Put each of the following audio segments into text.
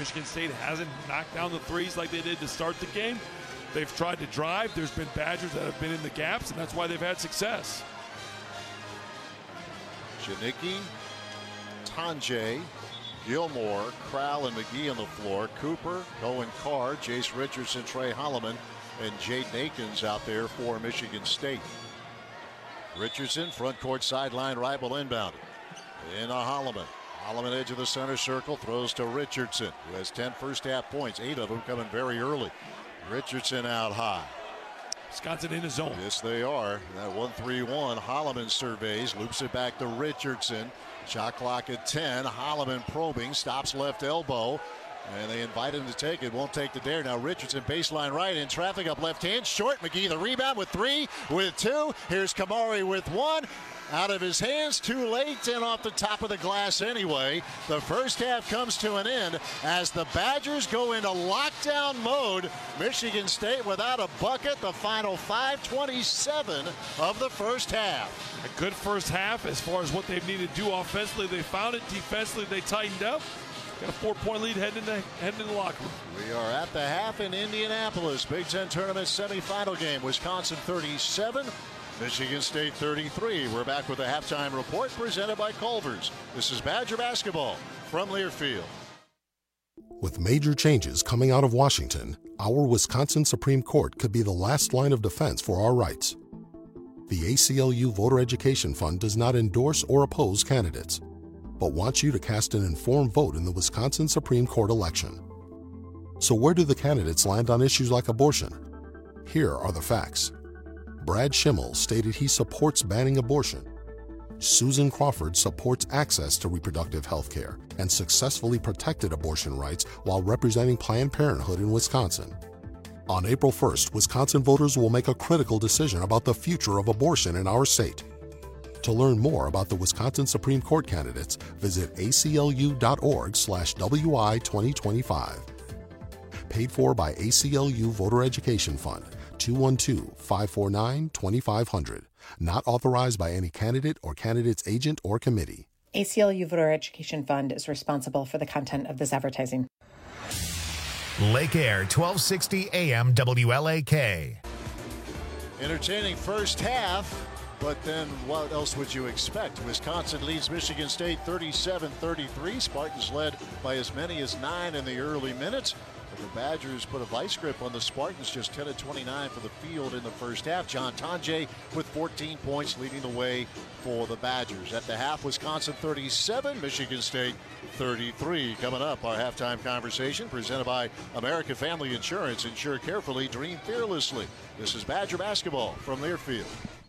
Michigan State hasn't knocked down the threes like they did to start the game. They've tried to drive. There's been Badgers that have been in the gaps, and that's why they've had success. Janicki, Tonje, Gilmore, Crowell, and McGee on the floor. Cooper, Cohen Carr, Jace Richardson, Trey Holloman, and Jaden Akins out there for Michigan State. Richardson, front court sideline, right, will inbound it. In a Holloman. Holloman edge of the center circle, throws to Richardson, who has 10 first half points, 8 of them coming very early. Richardson out high. Wisconsin in his zone. Yes, they are. That 1-3-1. Holloman surveys, loops it back to Richardson. Shot clock at 10. Holloman probing, stops left elbow. And they invite him to take it. Won't take the dare. Now Richardson baseline right in traffic up left hand. Short. McGee the rebound with 3, with 2. Here's Kamari with 1. Out of his hands, too late, and off the top of the glass anyway. The first half comes to an end as the Badgers go into lockdown mode. Michigan State without a bucket. The final 5:27 of the first half. A good first half as far as what they've needed to do offensively. They found it. Defensively, they tightened up. Got a 4-point lead heading in the locker room. We are at the half in Indianapolis. Big Ten Tournament semifinal game. Wisconsin 37. Michigan State 33. We're back with a halftime report presented by Culver's. This is Badger basketball from Learfield. With major changes coming out of Washington, our Wisconsin Supreme Court could be the last line of defense for our rights. The ACLU Voter Education Fund does not endorse or oppose candidates, but wants you to cast an informed vote in the Wisconsin Supreme Court election. So where do the candidates land on issues like abortion? Here are the facts. Brad Schimmel stated he supports banning abortion. Susan Crawford supports access to reproductive health care and successfully protected abortion rights while representing Planned Parenthood in Wisconsin. On April 1st, Wisconsin voters will make a critical decision about the future of abortion in our state. To learn more about the Wisconsin Supreme Court candidates, visit aclu.org/WI2025. Paid for by ACLU Voter Education Fund. 212-549-2500. Not authorized by any candidate or candidate's agent or committee. ACLU Voter Education Fund is responsible for the content of this advertising. Lake Air, 1260 AM WLAK. Entertaining first half, but then what else would you expect? Wisconsin leads Michigan State 37-33. Spartans led by as many as 9 in the early minutes. The Badgers put a vice grip on the Spartans, just 10 of 29 for the field in the first half. John Tonje with 14 points leading the way for the Badgers. At the half, Wisconsin 37, Michigan State 33. Coming up, our halftime conversation presented by American Family Insurance. Insure carefully, dream fearlessly. This is Badger basketball from Learfield.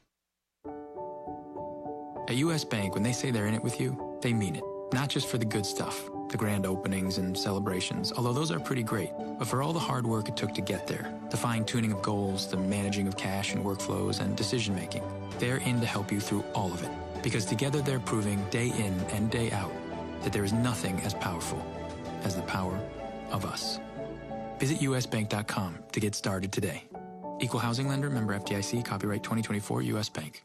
At U.S. Bank, when they say they're in it with you, they mean it. Not just for the good stuff, the grand openings and celebrations, although those are pretty great, but for all the hard work it took to get there, the fine-tuning of goals, the managing of cash and workflows, and decision-making. They're in to help you through all of it, because together they're proving day in and day out that there is nothing as powerful as the power of us. Visit usbank.com to get started today. Equal housing lender, member FDIC, copyright 2024 U.S. Bank.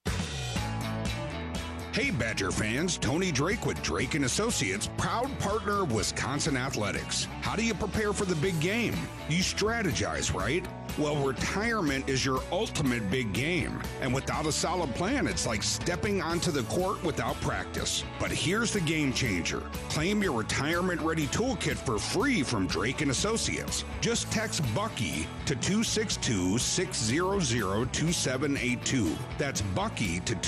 Hey Badger fans, Tony Drake with Drake & Associates, proud partner of Wisconsin Athletics. How do you prepare for the big game? You strategize, right? Well, retirement is your ultimate big game. And without a solid plan, it's like stepping onto the court without practice. But here's the game changer. Claim your retirement-ready toolkit for free from Drake & Associates. Just text Bucky to 262-600-2782. That's Bucky to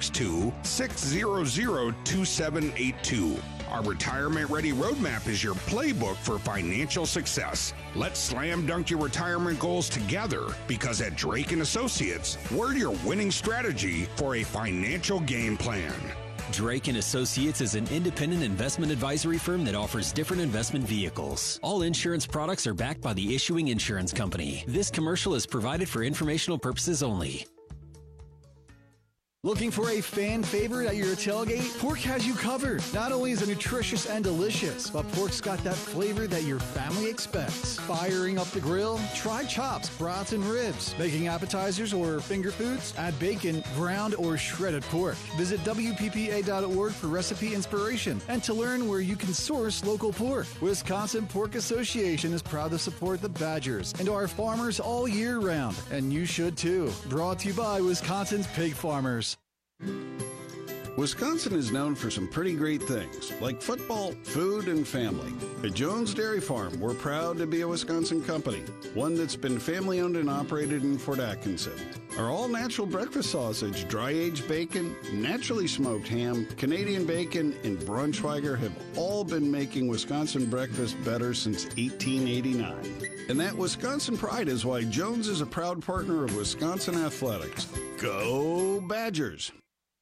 262-600-2782. Our retirement-ready roadmap is your playbook for financial success. Let's slam dunk your retirement goals together, because at Drake & Associates, we're your winning strategy for a financial game plan. Drake & Associates is an independent investment advisory firm that offers different investment vehicles. All insurance products are backed by the issuing insurance company. This commercial is provided for informational purposes only. Looking for a fan favorite at your tailgate? Pork has you covered. Not only is it nutritious and delicious, but pork's got that flavor that your family expects. Firing up the grill? Try chops, brats, and ribs. Making appetizers or finger foods? Add bacon, ground, or shredded pork. Visit WPPA.org for recipe inspiration and to learn where you can source local pork. Wisconsin Pork Association is proud to support the Badgers and our farmers all year round, and you should too. Brought to you by Wisconsin's Pig Farmers. Wisconsin is known for some pretty great things, like football, food, and family. At Jones Dairy Farm, we're proud to be a Wisconsin company, one that's been family-owned and operated in Fort Atkinson. Our all-natural breakfast sausage, dry-aged bacon, naturally smoked ham, Canadian bacon, and Braunschweiger have all been making Wisconsin breakfast better since 1889. And that Wisconsin pride is why Jones is a proud partner of Wisconsin Athletics. Go Badgers!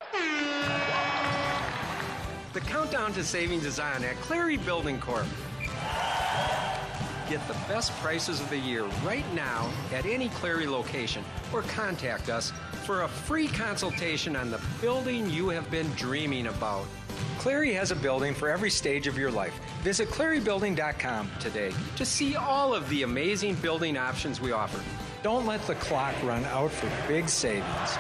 The countdown to savings is on at Clary Building Corp. Get the best prices of the year right now at any Clary location or contact us for a free consultation on the building you have been dreaming about. Clary has a building for every stage of your life. Visit clarybuilding.com today to see all of the amazing building options we offer. Don't let the clock run out for big savings.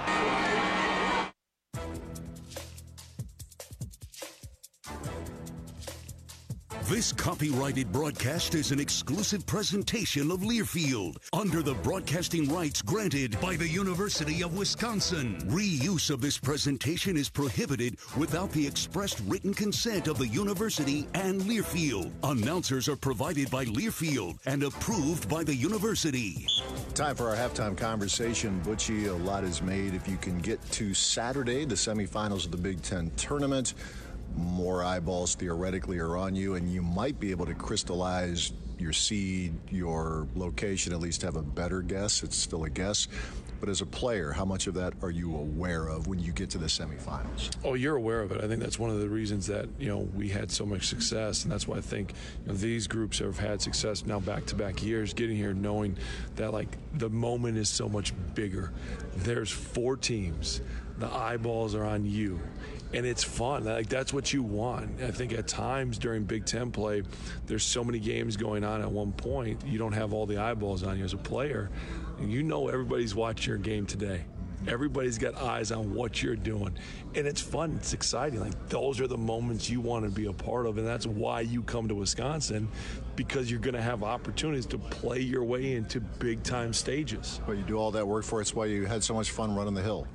This copyrighted broadcast is an exclusive presentation of Learfield under the broadcasting rights granted by the University of Wisconsin. Reuse of this presentation is prohibited without the expressed written consent of the university and Learfield. Announcers are provided by Learfield and approved by the university. Time for our halftime conversation. Butchie, a lot is made. If you can get to Saturday, the semifinals of the Big Ten tournament, more eyeballs theoretically are on you, and you might be able to crystallize your seed, your location, at least have a better guess. It's still a guess. But as a player, how much of that are you aware of when you get to the semifinals? Oh, you're aware of it. I think that's one of the reasons that, we had so much success, and that's why I think these groups have had success now back-to-back years, getting here knowing that, the moment is so much bigger. There's 4 teams. The eyeballs are on you. And it's fun. That's what you want. I think at times during Big Ten play, there's so many games going on at one point, you don't have all the eyeballs on you as a player. Everybody's watching your game today. Everybody's got eyes on what you're doing. And it's fun. It's exciting. Those are the moments you want to be a part of. And that's why you come to Wisconsin, because you're going to have opportunities to play your way into big-time stages. Well, you do all that work for it. It's why you had so much fun running the hill.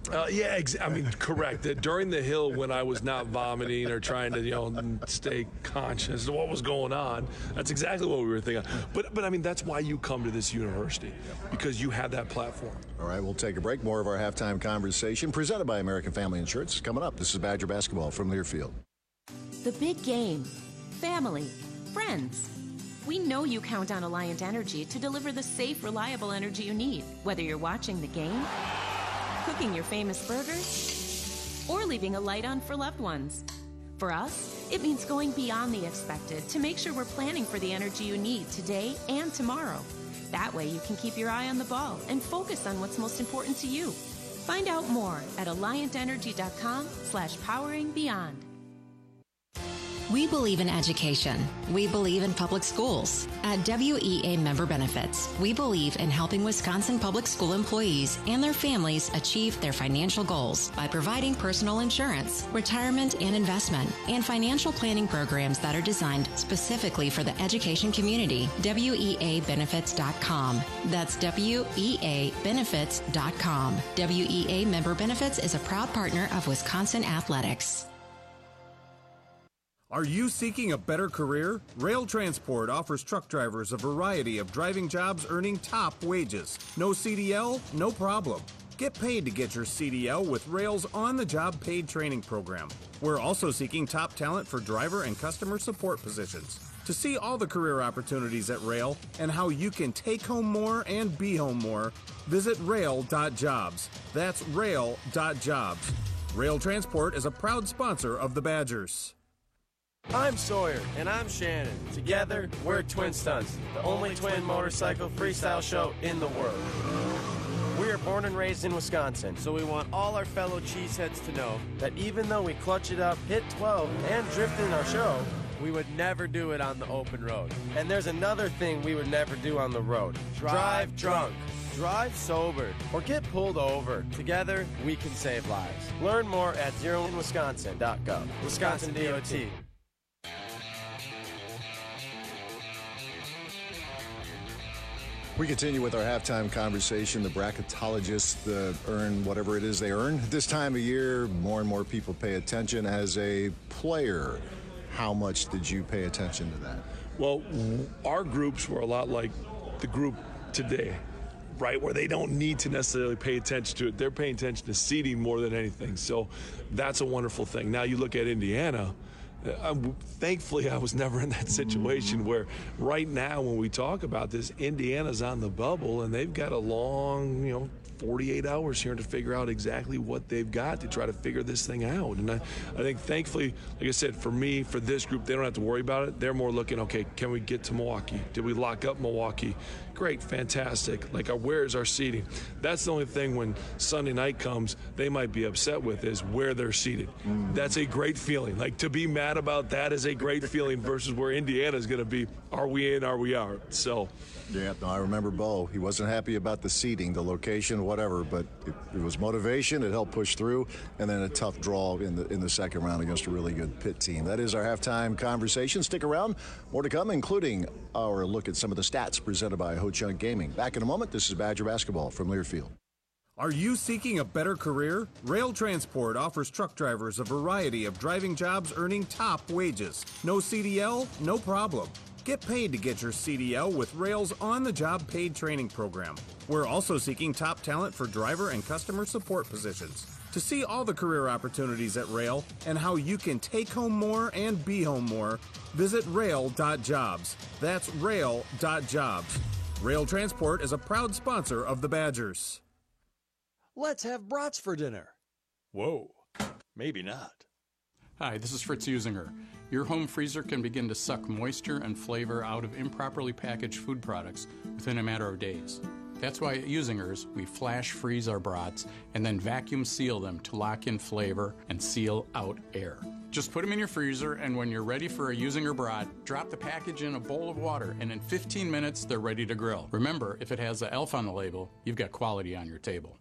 Correct. During the hill, when I was not vomiting or trying to, stay conscious of what was going on, that's exactly what we were thinking. But that's why you come to this university, because you have that platform. All right, we'll take a break. More of our halftime conversation presented by American Family Insurance coming up. This is Badger Basketball from Learfield. The big game. Family. Friends. We know you count on Alliant Energy to deliver the safe, reliable energy you need, whether you're watching the game, cooking your famous burgers, or leaving a light on for loved ones. For us, it means going beyond the expected to make sure we're planning for the energy you need today and tomorrow. That way you can keep your eye on the ball and focus on what's most important to you. Find out more at alliantenergy.com/poweringbeyond. We believe in education. We believe in public schools. At WEA Member Benefits, we believe in helping Wisconsin public school employees and their families achieve their financial goals by providing personal insurance, retirement and investment, and financial planning programs that are designed specifically for the education community. WEAbenefits.com. That's WEAbenefits.com. WEA Member Benefits is a proud partner of Wisconsin Athletics. Are you seeking a better career? Rail Transport offers truck drivers a variety of driving jobs earning top wages. No CDL? No problem. Get paid to get your CDL with Rail's on-the-job paid training program. We're also seeking top talent for driver and customer support positions. To see all the career opportunities at Rail and how you can take home more and be home more, visit rail.jobs. That's rail.jobs. Rail Transport is a proud sponsor of the Badgers. I'm Sawyer, and I'm Shannon. Together, we're Twin Stunts, the only twin motorcycle freestyle show in the world. We're We are born and raised in Wisconsin, so we want all our fellow cheeseheads to know that even though we clutch it up, hit 12, and drift in our show, we would never do it on the open road. And there's another thing we would never do on the road. Drive drunk. Drive sober. Or get pulled over. Together, we can save lives. Learn more at zeroinwisconsin.gov. Wisconsin DOT. We continue with our halftime conversation. The bracketologists earn whatever it is they earn. This time of year, more and more people pay attention. As a player, how much did you pay attention to that? Well, our groups were a lot like the group today, right, where they don't need to necessarily pay attention to it. They're paying attention to seeding more than anything. So that's a wonderful thing. Now you look at Indiana. Thankfully, I was never in that situation where right now when we talk about this, Indiana's on the bubble and they've got a long, 48 hours here to figure out exactly what they've got to try to figure this thing out. And I think thankfully, like I said, for me, for this group, they don't have to worry about it. They're more looking, okay, can we get to Milwaukee? Did we lock up Milwaukee? Great, fantastic. Like, where's our seating? That's the only thing when Sunday night comes, they might be upset with is where they're seated. That's a great feeling. Like, to be mad about that is a great feeling versus where Indiana's going to be. Are we in? Are we out? So. Yeah, no, I remember Bo. He wasn't happy about the seating, the location, whatever, but it was motivation. It helped push through, and then a tough draw in the second round against a really good Pitt team. That is our halftime conversation. Stick around. More to come, including our look at some of the stats presented by Ho Chunk Gaming. Back in a moment. This is Badger Basketball from Learfield. Are you seeking a better career? Rail Transport offers truck drivers a variety of driving jobs earning top wages. No CDL? No problem. Get paid to get your CDL with Rail's on-the-job paid training program. We're also seeking top talent for driver and customer support positions. To see all the career opportunities at Rail and how you can take home more and be home more, visit rail.jobs. That's rail.jobs. Rail Transport is a proud sponsor of the Badgers. Let's have brats for dinner. Whoa, maybe not. Hi, this is Fritz Usinger. Your home freezer can begin to suck moisture and flavor out of improperly packaged food products within a matter of days. That's why at Usinger's, we flash freeze our brats and then vacuum seal them to lock in flavor and seal out air. Just put them in your freezer, and when you're ready for a Usinger brat, drop the package in a bowl of water, and in 15 minutes, they're ready to grill. Remember, if it has the ELF on the label, you've got quality on your table.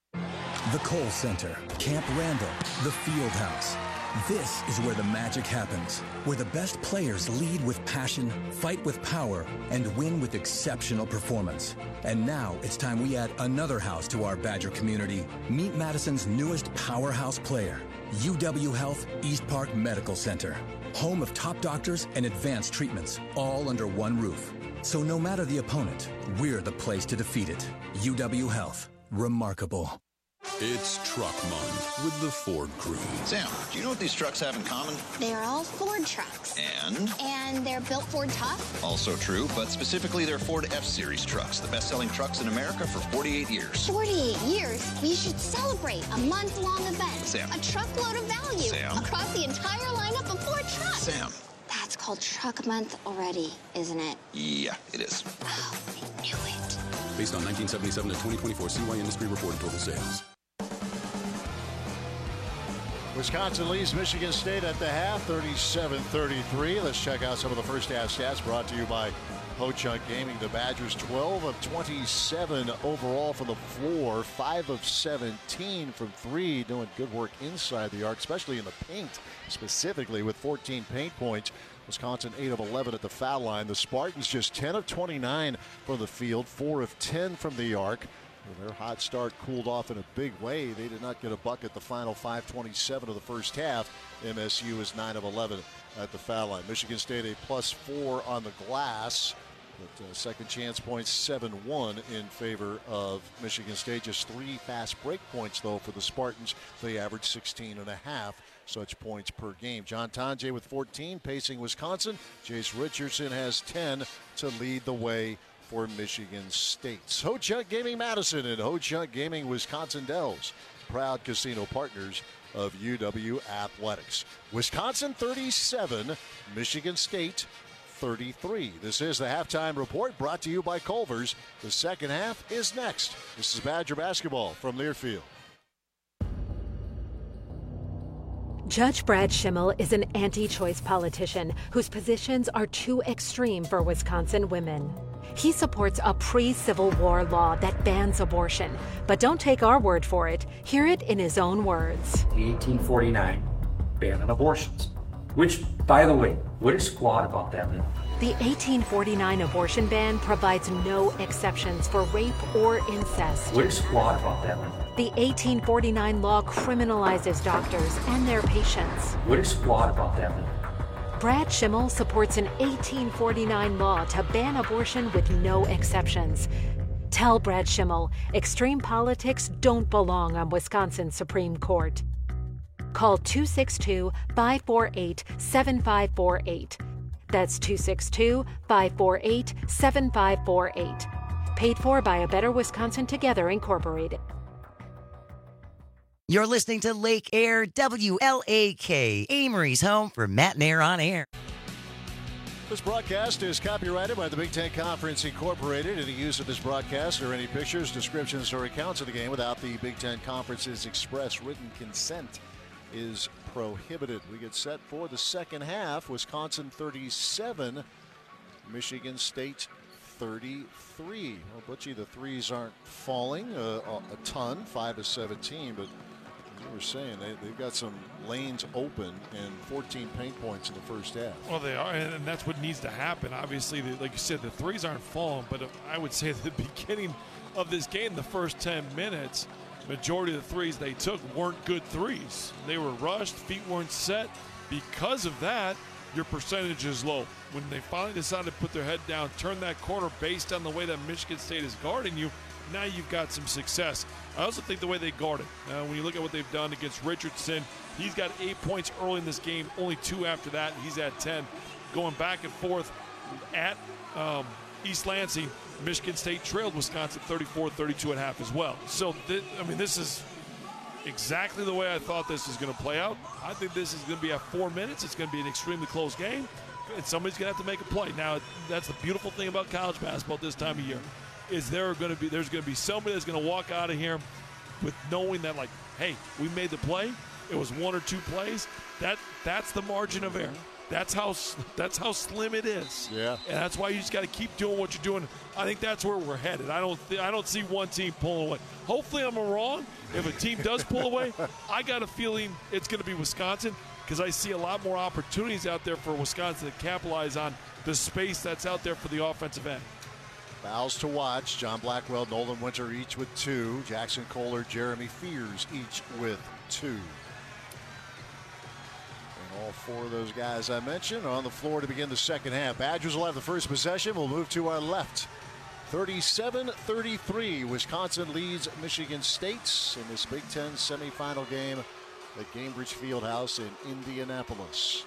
The Kohl Center, Camp Randall, the Field House. This is where the magic happens, where the best players lead with passion, fight with power, and win with exceptional performance. And now it's time we add another house to our Badger community. Meet Madison's newest powerhouse player, UW Health East Park Medical Center. Home of top doctors and advanced treatments, all under one roof. So no matter the opponent, we're the place to defeat it. UW Health. Remarkable. It's Truck Month with the Ford crew. Sam, do you know what these trucks have in common? They're all Ford trucks. And they're built Ford tough? Also true, but specifically they're Ford F-Series trucks, the best-selling trucks in America for 48 years. 48 years? We should celebrate a month-long event. Sam. A truckload of value. Sam. Across the entire lineup of Ford trucks. Sam. That's called Truck Month already, isn't it? Yeah, it is. Oh, I knew it. Based on 1977 to 2024 CY Industry reported total sales. Wisconsin leads Michigan State at the half, 37-33. Let's check out some of the first half stats brought to you by Ho Chunk Gaming. The Badgers 12 of 27 overall from the floor, 5 of 17 from three, doing good work inside the arc, especially in the paint, specifically with 14 paint points. Wisconsin 8 of 11 at the foul line. The Spartans just 10 of 29 from the field, 4 of 10 from the arc. Their hot start cooled off in a big way. They did not get a bucket the final 5:27 of the first half. MSU is 9 of 11 at the foul line. Michigan State a +4 on the glass. But second chance points 7-1 in favor of Michigan State. Just 3 fast break points, though, for the Spartans. They average 16.5 such points per game. John Tonje with 14, pacing Wisconsin. Jace Richardson has 10 to lead the way for Michigan State. Ho Chunk Gaming Madison and Ho Chunk Gaming Wisconsin Dells, proud casino partners of UW Athletics. Wisconsin 37, Michigan State 33. This is the Halftime Report brought to you by Culver's. The second half is next. This is Badger basketball from Learfield. Judge Brad Schimmel is an anti-choice politician whose positions are too extreme for Wisconsin women. He supports a pre-Civil War law that bans abortion. But don't take our word for it. Hear it in his own words. The 1849 ban on abortions. Which, by the way, what is squat about that? The 1849 abortion ban provides no exceptions for rape or incest. What is squat about that? The 1849 law criminalizes doctors and their patients. What is squat about that? Brad Schimmel supports an 1849 law to ban abortion with no exceptions. Tell Brad Schimmel, extreme politics don't belong on Wisconsin's Supreme Court. Call 262-548-7548. That's 262-548-7548. Paid for by A Better Wisconsin Together, Incorporated. You're listening to Lake Air WLAK, Amory's home for Matt and Air on Air. This broadcast is copyrighted by the Big Ten Conference Incorporated. Any use of this broadcast or any pictures, descriptions, or accounts of the game without the Big Ten Conference's express written consent is prohibited. We get set for the second half. Wisconsin 37, Michigan State 33. Well, Butchie, the threes aren't falling a ton, 5 of 17, but as you were saying, they've got some lanes open and 14 paint points in the first half. Well, they are, and that's what needs to happen. Obviously, like you said, the threes aren't falling, but I would say at the beginning of this game, the first 10 minutes, majority of the threes they took weren't good threes. They were rushed, feet weren't set. Because of that, your percentage is low. When they finally decided to put their head down, turn that corner based on the way that Michigan State is guarding you, now you've got some success. I also think the way they guard it. When you look at what they've done against Richardson, he's got 8 points early in this game, only 2 after that. He's at 10. Going back and forth at East Lansing, Michigan State trailed Wisconsin 34-32 at half as well. So, this is exactly the way I thought this was going to play out. I think this is going to be at 4 minutes. It's going to be an extremely close game, and somebody's going to have to make a play. Now, that's the beautiful thing about college basketball this time of year, is there's going to be somebody that's going to walk out of here with knowing that, like, hey, we made the play. It was 1 or 2 plays. That's the margin of error. That's how slim it is. Yeah. And that's why you just got to keep doing what you're doing. I think that's where we're headed. I don't see one team pulling away. Hopefully I'm wrong. If a team does pull away, I got a feeling it's going to be Wisconsin, because I see a lot more opportunities out there for Wisconsin to capitalize on the space that's out there for the offensive end. Fouls to watch. John Blackwell, Nolan Winter each with 2. Jackson Kohler, Jeremy Fears each with 2. All 4 of those guys I mentioned are on the floor to begin the second half. Badgers will have the first possession. We'll move to our left. 37-33. Wisconsin leads Michigan State in this Big Ten semifinal game at Gainbridge Fieldhouse in Indianapolis.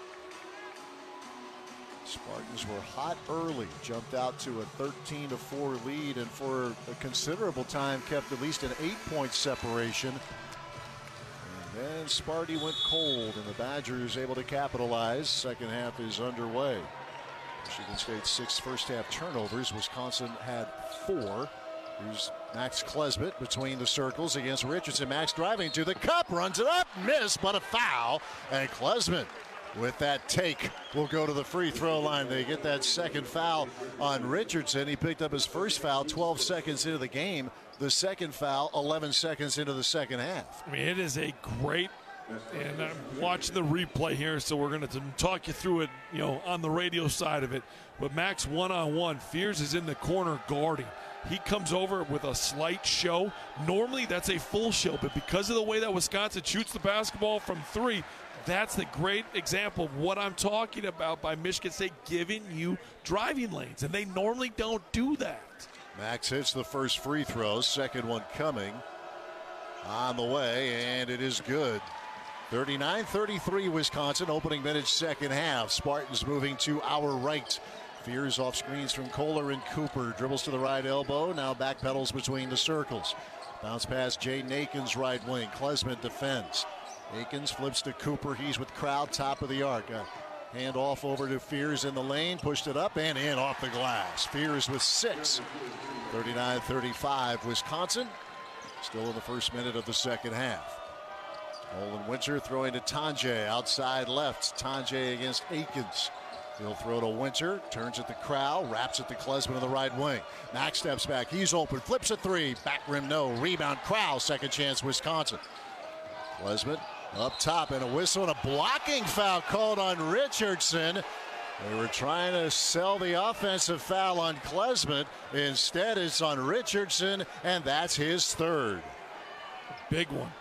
Spartans were hot early, jumped out to a 13-4 lead, and for a considerable time kept at least an 8-point separation. And Sparty went cold, and the Badgers able to capitalize. Second half is underway. Michigan State's 6 first-half turnovers. Wisconsin had 4. Here's Max Klesmit between the circles against Richardson. Max driving to the cup, runs it up, missed, but a foul. And Klesmit, with that take, will go to the free throw line. They get that second foul on Richardson. He picked up his first foul 12 seconds into the game. The second foul 11 seconds into the second half. I mean, it is a great, and I'm watching the replay here, so we're going to talk you through it, on the radio side of it. But Max one-on-one, Fears is in the corner guarding. He comes over with a slight show. Normally that's a full show, but because of the way that Wisconsin shoots the basketball from 3, that's the great example of what I'm talking about by Michigan State giving you driving lanes, and they normally don't do that. Max hits the first free throw, second one coming on the way, and it is good. 39-33 Wisconsin, opening minutes second half. Spartans moving to our right. Fears off screens from Kohler and Cooper. Dribbles to the right elbow, now backpedals between the circles. Bounce past Jay Nakin's right wing. Klesmit defends. Akins flips to Cooper. He's with crowd, top of the arc. Hand off over to Fears in the lane. Pushed it up and in off the glass. Fears with 6. 39-35 Wisconsin. Still in the first minute of the second half. Nolan Winter throwing to Tonje. Outside left. Tonje against Akins. He'll throw to Winter. Turns at the Crowell. Wraps it to Klesman on the right wing. Max steps back. He's open. Flips a 3. Back rim no. Rebound Crowell. Second chance Wisconsin. Klesman up top and a whistle and a blocking foul called on Richardson. They were trying to sell the offensive foul on Klesman. Instead, it's on Richardson, and that's his third. Big one.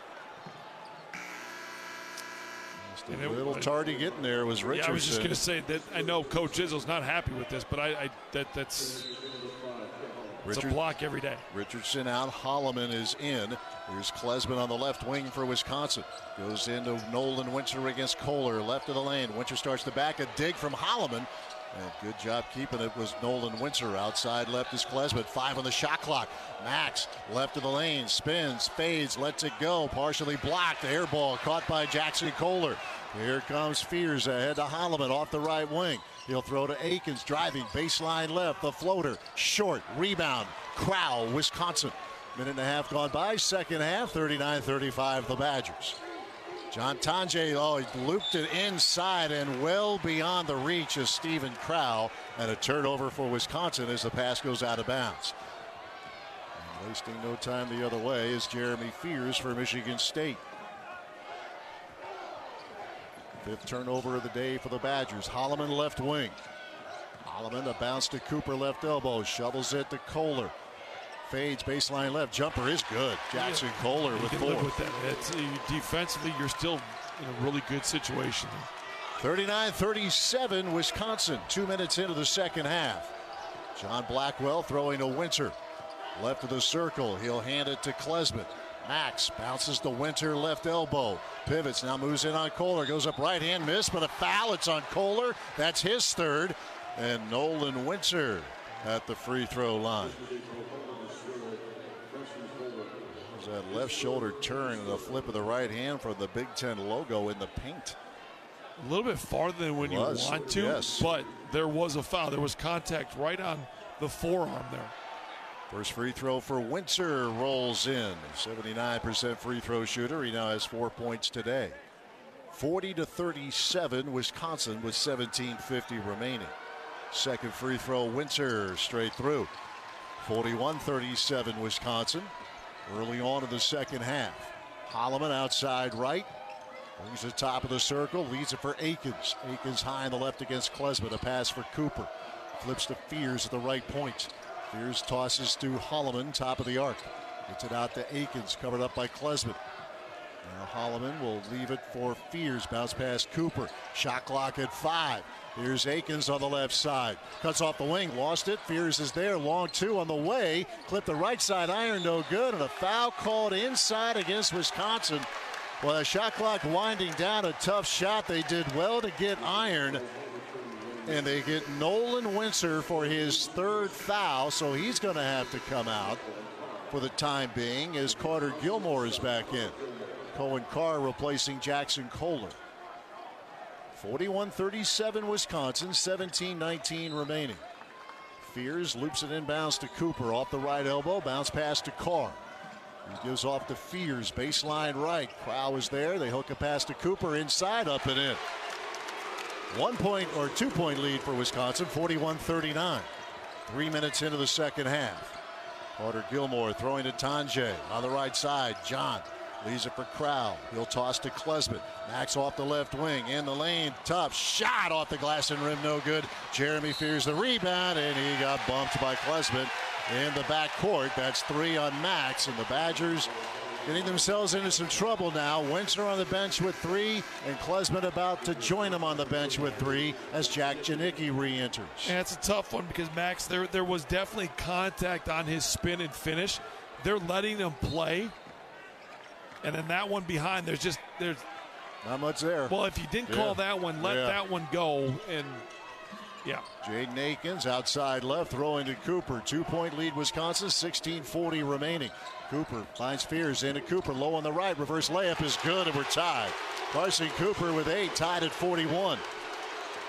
Just a little tardy getting there was Richardson. Yeah, I was just going to say that I know Coach Izzo's not happy with this, but that's it's a block every day. Richardson out. Holloman is in. Here's Klesman on the left wing for Wisconsin. Goes into Nolan Winter against Kohler. Left of the lane. Winter starts to back. A dig from Holloman. And good job keeping it was Nolan Winter. Outside left is Klesman. 5 on the shot clock. Max left of the lane. Spins. Fades. Lets it go. Partially blocked. Air ball caught by Jackson Kohler. Here comes Fears ahead to Holloman off the right wing. He'll throw to Akins. Driving. Baseline left. The floater. Short. Rebound. Crowell. Wisconsin. Minute and a half gone by. Second half. 39-35 the Badgers. John Tonje, he looped it inside and well beyond the reach of Stephen Crowell. And a turnover for Wisconsin as the pass goes out of bounds. And wasting no time the other way is Jeremy Fears for Michigan State. 5th turnover of the day for the Badgers. Holloman left wing. Holloman a bounce to Cooper left elbow. Shovels it to Kohler. Fades baseline left. Jumper is good. Jackson Kohler with 4. Live with that. Defensively, you're still in a really good situation. 39-37 Wisconsin. 2 minutes into the second half. John Blackwell throwing to Winter. Left of the circle. He'll hand it to Klesman. Max bounces to Winter left elbow. Pivots now moves in on Kohler. Goes up right hand miss, but a foul. It's on Kohler. That's his third. And Nolan Winter at the free throw line. That left shoulder turn and the flip of the right hand from the Big Ten logo in the paint. A little bit farther than when you want to, yes. But there was a foul. There was contact right on the forearm there. First free throw for Winter rolls in. 79% free throw shooter. He now has 4 points today. 40-37 Wisconsin with 17:50 remaining. Second free throw Winter straight through. 41-37 Wisconsin. Early on in the second half. Holloman outside right. Brings the top of the circle. Leads it for Akins. Akins high on the left against Klesman. A pass for Cooper. Flips to Fears at the right point. Fears tosses to Holloman. Top of the arc. Gets it out to Akins. Covered up by Klesman. Now Holloman will leave it for Fears. Bounce past Cooper. Shot clock at 5. Here's Akins on the left side. Cuts off the wing. Lost it. Fears is there. Long 2 on the way. Clipped the right side iron. No good. And a foul called inside against Wisconsin. Well, the shot clock winding down. A tough shot. They did well to get iron. And they get Nolan Winter for his third foul. So he's going to have to come out for the time being as Carter Gilmore is back in. Cohen Carr replacing Jackson Kohler. 41-37 Wisconsin, 17-19 remaining. Fears loops it inbounds to Cooper off the right elbow, bounce pass to Carr. He gives off to Fears, baseline right. Crowell is there. They hook a pass to Cooper inside, up and in. 1 point or 2 point lead for Wisconsin, 41-39. 3 minutes into the second half. Carter Gilmore throwing to Tonje on the right side. John leaves it for Crowell. He'll toss to Klesman. Max off the left wing. In the lane. Tough shot off the glass and rim. No good. Jeremy Fears the rebound. And he got bumped by Klesman in the backcourt. That's 3 on Max. And the Badgers getting themselves into some trouble now. Winter on the bench with 3. And Klesman about to join him on the bench with 3 as Jack Janicki re-enters. And it's a tough one because Max, there was definitely contact on his spin and finish. They're letting him play. And then that one behind, there's not much there. Well, if you didn't call that one, let that one go. And yeah. Jaden Akins outside left, throwing to Cooper. 2 point lead Wisconsin, 16:40 remaining. Cooper finds Fears into Cooper, low on the right. Reverse layup is good, and we're tied. Carson Cooper with 8, tied at 41.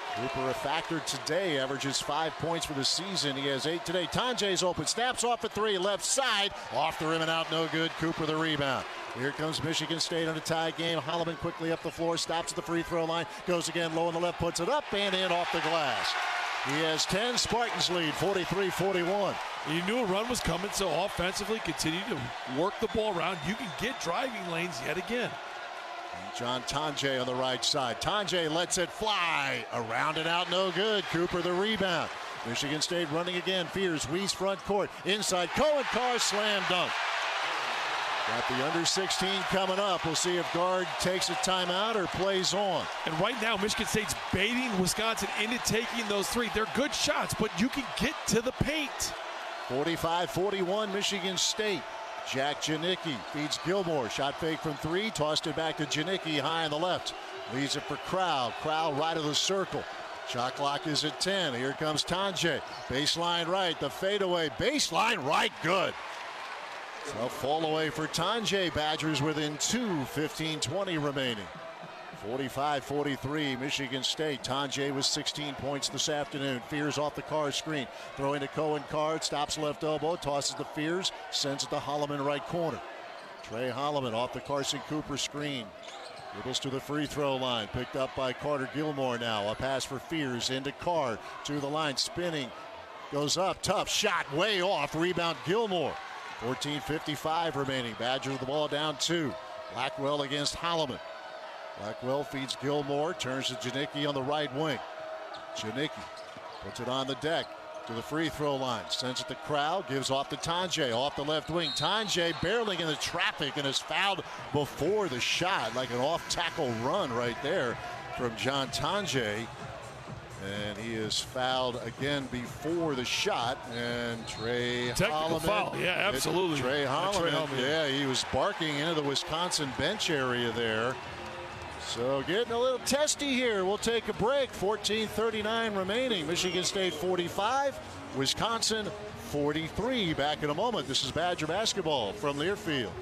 Cooper a factor today, averages 5 points for the season. He has 8 today. Tanjay's open, snaps off at 3, left side, off the rim and out, no good. Cooper the rebound. Here comes Michigan State on a tie game. Holloman quickly up the floor, stops at the free throw line, goes again low on the left, puts it up and in off the glass. He has 10. Spartans lead 43-41. You knew a run was coming, so offensively continue to work the ball around. You can get driving lanes yet again. John Tanjay on the right side. Tanjay lets it fly. Around and out, no good. Cooper the rebound. Michigan State running again. Fears, Weiss front court. Inside, Cohen Carr slam dunk. Got the under 16 coming up. We'll see if guard takes a timeout or plays on. And right now, Michigan State's baiting Wisconsin into taking those three. They're good shots, but you can get to the paint. 45-41 Michigan State. Jack Janicki feeds Gilmore. Shot fake from 3. Tossed it back to Janicki high on the left. Leaves it for Crowell. Crowell right of the circle. Shot clock is at 10. Here comes Tanjay. Baseline right. The fadeaway. Baseline right. Good. So fall away for Tanjay. Badgers within 2. 15-20 remaining. 45-43 Michigan State. Tanjay with 16 points this afternoon. Fears off the Carr screen. Throwing to Cohen Carr. Stops left elbow. Tosses to Fears. Sends it to Holloman right corner. Trey Holloman off the Carson Cooper screen. Dribbles to the free throw line. Picked up by Carter Gilmore now. A pass for Fears into Carr. To the line. Spinning. Goes up. Tough shot. Way off. Rebound Gilmore. 14:55 remaining. Badgers with the ball down 2. Blackwell against Holloman. Blackwell feeds Gilmore, turns to Janicki on the right wing. Janicki puts it on the deck to the free throw line. Sends it to Crowell, gives off to Tanjay off the left wing. Tanjay barreling in the traffic and is fouled before the shot, like an off-tackle run right there from John Tanjay. And he is fouled again before the shot. And Trey Technical Holloman. foul, yeah, absolutely. Trey Holloman, yeah, he was barking into the Wisconsin bench area there. So getting a little testy here. We'll take a break. 14:39 remaining. Michigan State 45, Wisconsin 43. Back in a moment. This is Badger basketball from Learfield.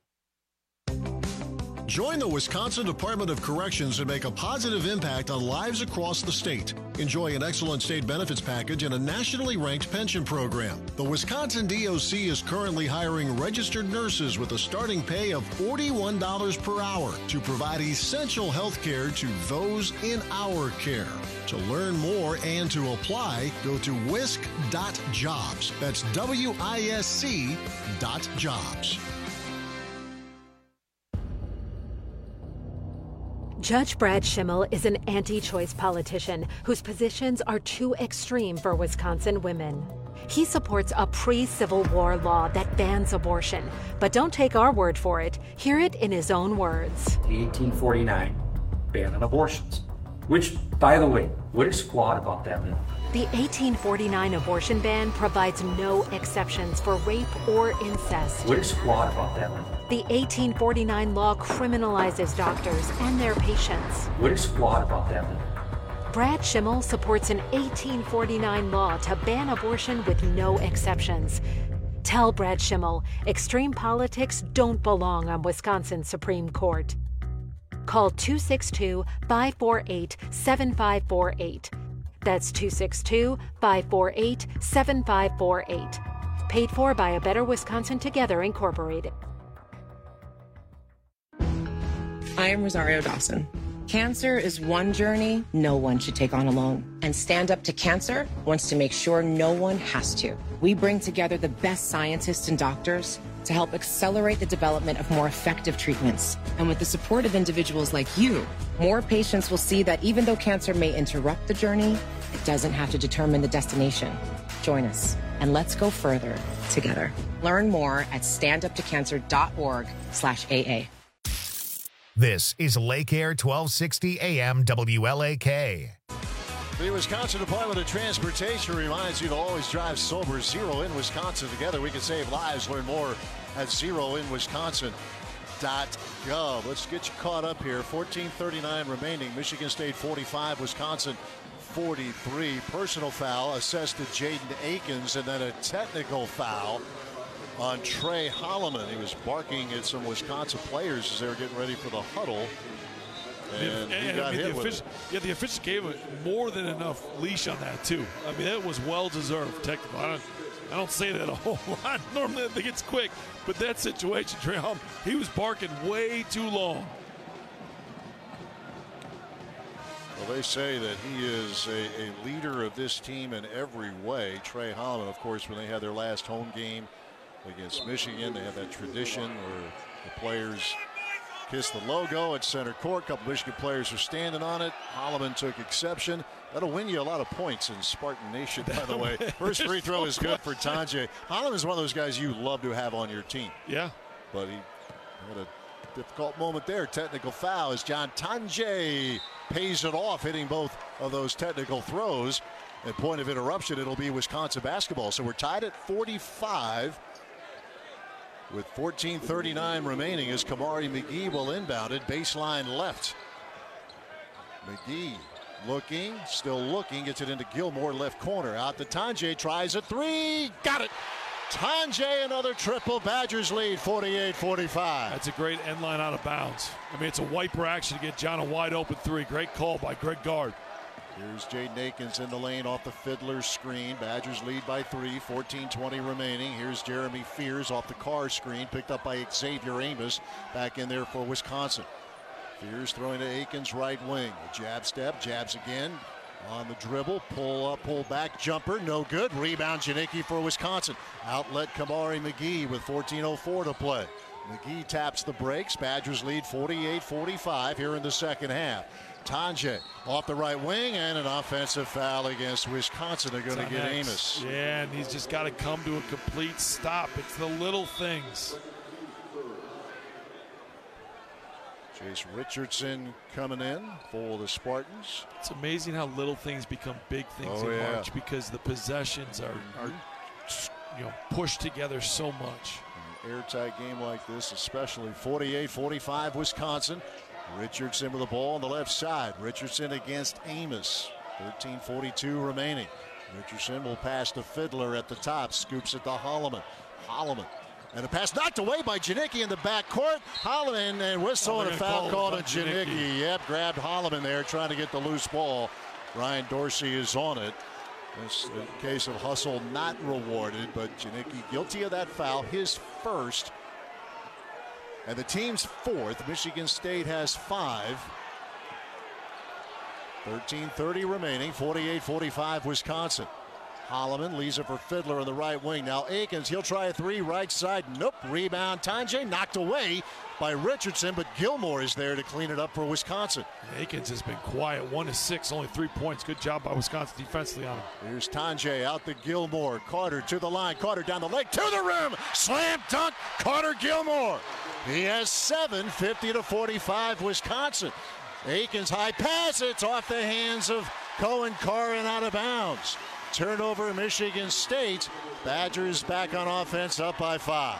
Join the Wisconsin Department of Corrections and make a positive impact on lives across the state. Enjoy an excellent state benefits package and a nationally ranked pension program. The Wisconsin DOC is currently hiring registered nurses with a starting pay of $41 per hour to provide essential health care to those in our care. To learn more and to apply, go to wisc.jobs. That's WISC.jobs. Judge Brad Schimmel is an anti-choice politician whose positions are too extreme for Wisconsin women. He supports a pre-Civil War law that bans abortion. But don't take our word for it. Hear it in his own words. The 1849 ban on abortions. Which, by the way, what is squad about that law? The 1849 abortion ban provides no exceptions for rape or incest. What is squad about that law? The 1849 law criminalizes doctors and their patients. What is squad about that law? Brad Schimmel supports an 1849 law to ban abortion with no exceptions. Tell Brad Schimmel, extreme politics don't belong on Wisconsin's Supreme Court. Call 262-548-7548. That's 262-548-7548. Paid for by A Better Wisconsin Together, Incorporated. I am Rosario Dawson. Cancer is one journey no one should take on alone. And Stand Up to Cancer wants to make sure no one has to. We bring together the best scientists and doctors to help accelerate the development of more effective treatments. And with the support of individuals like you, more patients will see that even though cancer may interrupt the journey, it doesn't have to determine the destination. Join us and let's go further together. Learn more at standuptocancer.org/AA. This is Lake Air 1260 AM WLAK. The Wisconsin Department of Transportation reminds you to always drive sober. Zero in Wisconsin. Together we can save lives. Learn more at zeroinwisconsin.gov. Let's get you caught up here. 14:39 remaining. Michigan State 45, Wisconsin 43. Personal foul assessed to Jaden Akins, and then a technical foul on Trey Holloman. He was barking at some Wisconsin players as they were getting ready for the huddle. And he got hit with it. Yeah, the official gave it more than enough leash on that, too. I mean, that was well-deserved technical. I don't say that a whole lot. Normally I think it's quick, but that situation, Trey Holloman, he was barking way too long. Well, they say that he is a leader of this team in every way. Trey Holloman, of course, when they had their last home game against Michigan, they have that tradition where the players kiss the logo at center court. A couple Michigan players are standing on it. Holloman took exception. That'll win you a lot of points in Spartan Nation, by the way. First free throw is good for Tonje. Holloman is one of those guys you love to have on your team. Yeah. But he had a difficult moment there. Technical foul as John Tonje pays it off, hitting both of those technical throws. At point of interruption, it'll be Wisconsin basketball. So we're tied at 45 with 14:39 remaining as Kamari McGee will inbound it. Baseline left. McGee looking, still looking, gets it into Gilmore, left corner. Out to Tonje, tries a three. Got it. Tonje, another triple. Badgers lead 48-45. That's a great end line out of bounds. I mean, it's a wiper action to get John a wide open three. Great call by Greg Gard. Here's Jaden Akins in the lane off the Fiddler screen. Badgers lead by 3, 14:20 remaining. Here's Jeremy Fears off the Carr screen, picked up by Xavier Amos. Back in there for Wisconsin. Fears throwing to Akins, right wing. A jab step, jabs again. On the dribble, pull up, pull back, jumper, no good. Rebound Janicki for Wisconsin. Outlet Kamari McGee with 14:04 to play. McGee taps the brakes. Badgers lead 48-45 here in the second half. Tonje off the right wing, and an offensive foul against Wisconsin. They're going to get Amos. Yeah, and he's just got to come to a complete stop. It's the little things. Chase Richardson coming in for the Spartans. It's amazing how little things become big things in March because the possessions are pushed together so much. An airtight game like this, especially 48-45 Wisconsin. Richardson with the ball on the left side. Richardson against Amos. 13:42 remaining. Richardson will pass to Fiddler at the top. Scoops it to Holloman. Holloman. And a pass knocked away by Janicki in the backcourt. Holloman and whistle and a foul called on Janicki. Yep, grabbed Holloman there trying to get the loose ball. Ryan Dorsey is on it. This case of hustle not rewarded, but Janicki guilty of that foul, his first. And the team's fourth. Michigan State has 5. 13:30 remaining. 48-45 Wisconsin. Holloman leaves it for Fiddler on the right wing. Now Akins, he'll try a three, right side. Nope. Rebound. Tonje knocked away by Richardson, but Gilmore is there to clean it up for Wisconsin. Akins has been quiet. 1 of 6, only 3 points. Good job by Wisconsin defensively on him. Here's Tonje out to Gilmore. Carter to the line. Carter down the leg to the rim. Slam dunk. Carter Gilmore. He has 7. 50-45 Wisconsin. Akins high pass. It's off the hands of Cohen Carr and out of bounds. Turnover Michigan State. Badgers back on offense, up by 5.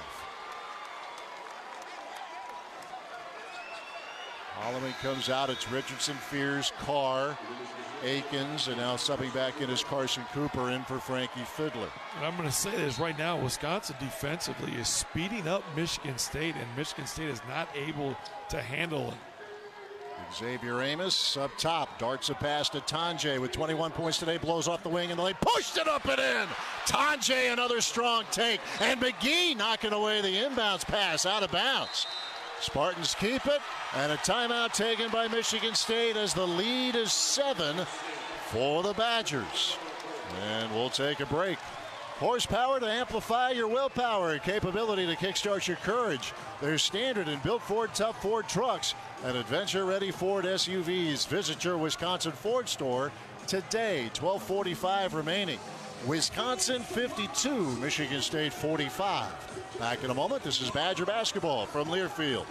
Holloman comes out. It's Richardson, Fears, Carr, Akins, and now subbing back in is Carson Cooper in for Frankie Fiddler. And I'm going to say this right now, Wisconsin defensively is speeding up Michigan State, and Michigan State is not able to handle it. Xavier Amos up top, darts a pass to Tonje with 21 points today, blows off the wing in the lane, pushed it up and in. Tonje another strong take, and McGee knocking away the inbounds pass out of bounds. Spartans keep it, and a timeout taken by Michigan State as the lead is 7 for the Badgers. And we'll take a break. Horsepower to amplify your willpower and capability to kickstart your courage. There's standard and built Ford Tough Ford trucks and adventure-ready Ford SUVs. Visit your Wisconsin Ford store today. 12:45 remaining. Wisconsin 52, Michigan State 45. Back in a moment. This is Badger basketball from Learfield.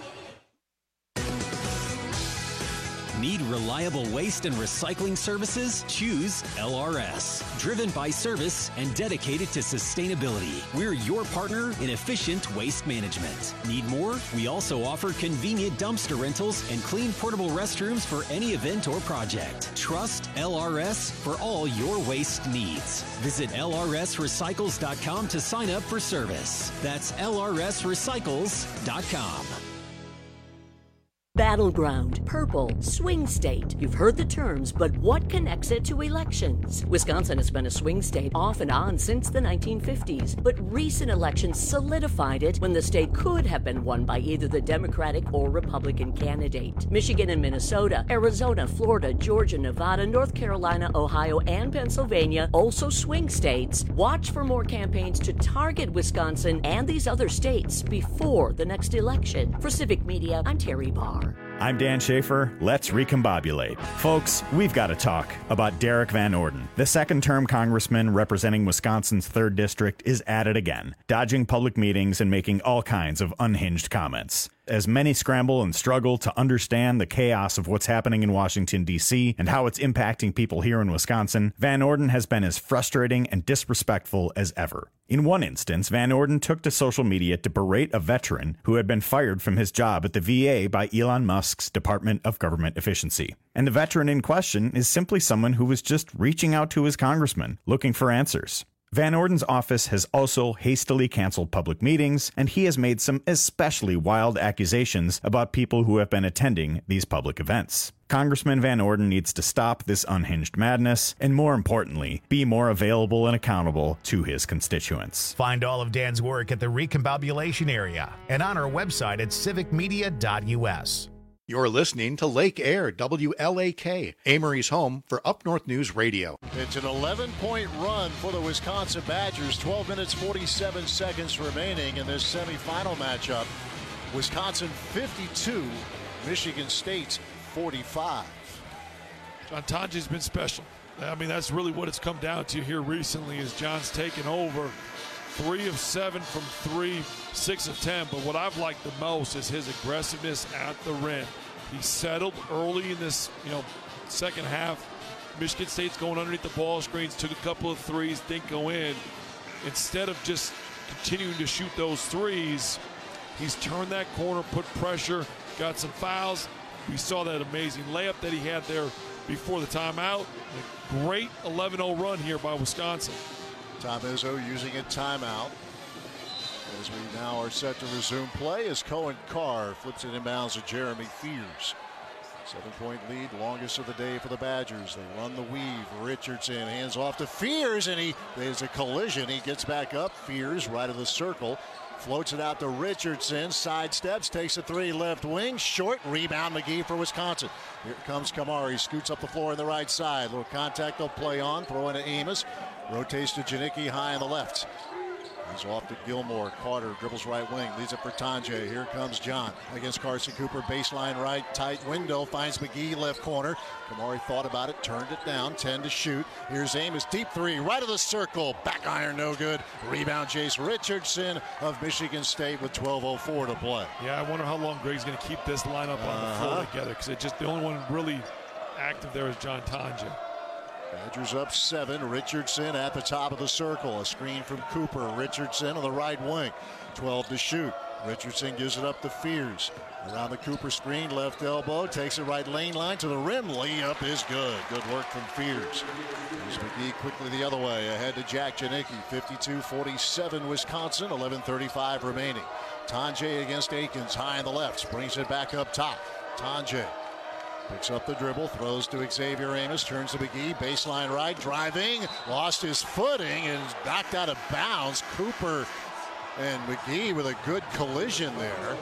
Need reliable waste and recycling services? Choose LRS. Driven by service and dedicated to sustainability. We're your partner in efficient waste management. Need more? We also offer convenient dumpster rentals and clean portable restrooms for any event or project. Trust LRS for all your waste needs. Visit lrsrecycles.com to sign up for service. That's lrsrecycles.com. Battleground, purple, swing state. You've heard the terms, but what connects it to elections? Wisconsin has been a swing state off and on since the 1950s, but recent elections solidified it when the state could have been won by either the Democratic or Republican candidate. Michigan and Minnesota, Arizona, Florida, Georgia, Nevada, North Carolina, Ohio, and Pennsylvania, also swing states. Watch for more campaigns to target Wisconsin and these other states before the next election. For Civic Media, I'm Terry Barr. I'm Dan Schaefer. Let's recombobulate. Folks, we've got to talk about Derek Van Orden. The second-term congressman representing Wisconsin's 3rd District is at it again, dodging public meetings and making all kinds of unhinged comments. As many scramble and struggle to understand the chaos of what's happening in Washington, D.C., and how it's impacting people here in Wisconsin, Van Orden has been as frustrating and disrespectful as ever. In one instance, Van Orden took to social media to berate a veteran who had been fired from his job at the VA by Elon Musk's Department of Government Efficiency. And the veteran in question is simply someone who was just reaching out to his congressman, looking for answers. Van Orden's office has also hastily canceled public meetings, and he has made some especially wild accusations about people who have been attending these public events. Congressman Van Orden needs to stop this unhinged madness, and more importantly, be more available and accountable to his constituents. Find all of Dan's work at the Recombobulation Area and on our website at civicmedia.us. You're listening to Lake Air, WLAK, Amory's home for Up North News Radio. It's an 11-point run for the Wisconsin Badgers. 12 minutes, 47 seconds remaining in this semifinal matchup. Wisconsin 52, Michigan State 45. John Tonje's been special. I mean, that's really what it's come down to here recently is John's taken over. 3 of 7 from 3, 6 of 10. But what I've liked the most is his aggressiveness at the rim. He settled early in this, second half. Michigan State's going underneath the ball screens, took a couple of threes, didn't go in. Instead of just continuing to shoot those threes, he's turned that corner, put pressure, got some fouls. We saw that amazing layup that he had there before the timeout. A great 11-0 run here by Wisconsin. Tom Izzo using a timeout as we now are set to resume play as Cohen Carr flips it inbounds to Jeremy Fears. 7-point lead, longest of the day for the Badgers. They run the weave. Richardson hands off to Fears, and there's a collision. He gets back up. Fears right of the circle. Floats it out to Richardson. Sidesteps, takes a 3 left wing. Short rebound, McGee for Wisconsin. Here comes Kamari. Scoots up the floor on the right side. Little contact, they'll play on. Throw in to Amos. Rotates to Janicki high on the left. He's off to Gilmore. Carter dribbles right wing. Leads it for Tonje. Here comes John against Carson Cooper. Baseline right. Tight window. Finds McGee left corner. Kamari thought about it. Turned it down. 10 to shoot. Here's Amos. Deep 3. Right of the circle. Back iron. No good. Rebound Jace Richardson of Michigan State with 12:04 to play. Yeah, I wonder how long Greg's going to keep this lineup on the floor together because the only one really active there is John Tonje. Badgers up 7. Richardson at the top of the circle. A screen from Cooper. Richardson on the right wing. 12 to shoot. Richardson gives it up to Fears. Around the Cooper screen, left elbow. Takes it right lane line to the rim. Layup is good. Good work from Fears. Here's McGee quickly the other way. Ahead to Jack Janicki. 52-47 Wisconsin. 11:35 remaining. Tonje against Akins. High on the left. Brings it back up top. Tonje picks up the dribble, throws to Xavier Amos, turns to McGee, baseline right, driving, lost his footing and knocked out of bounds. Cooper and McGee with a good collision there.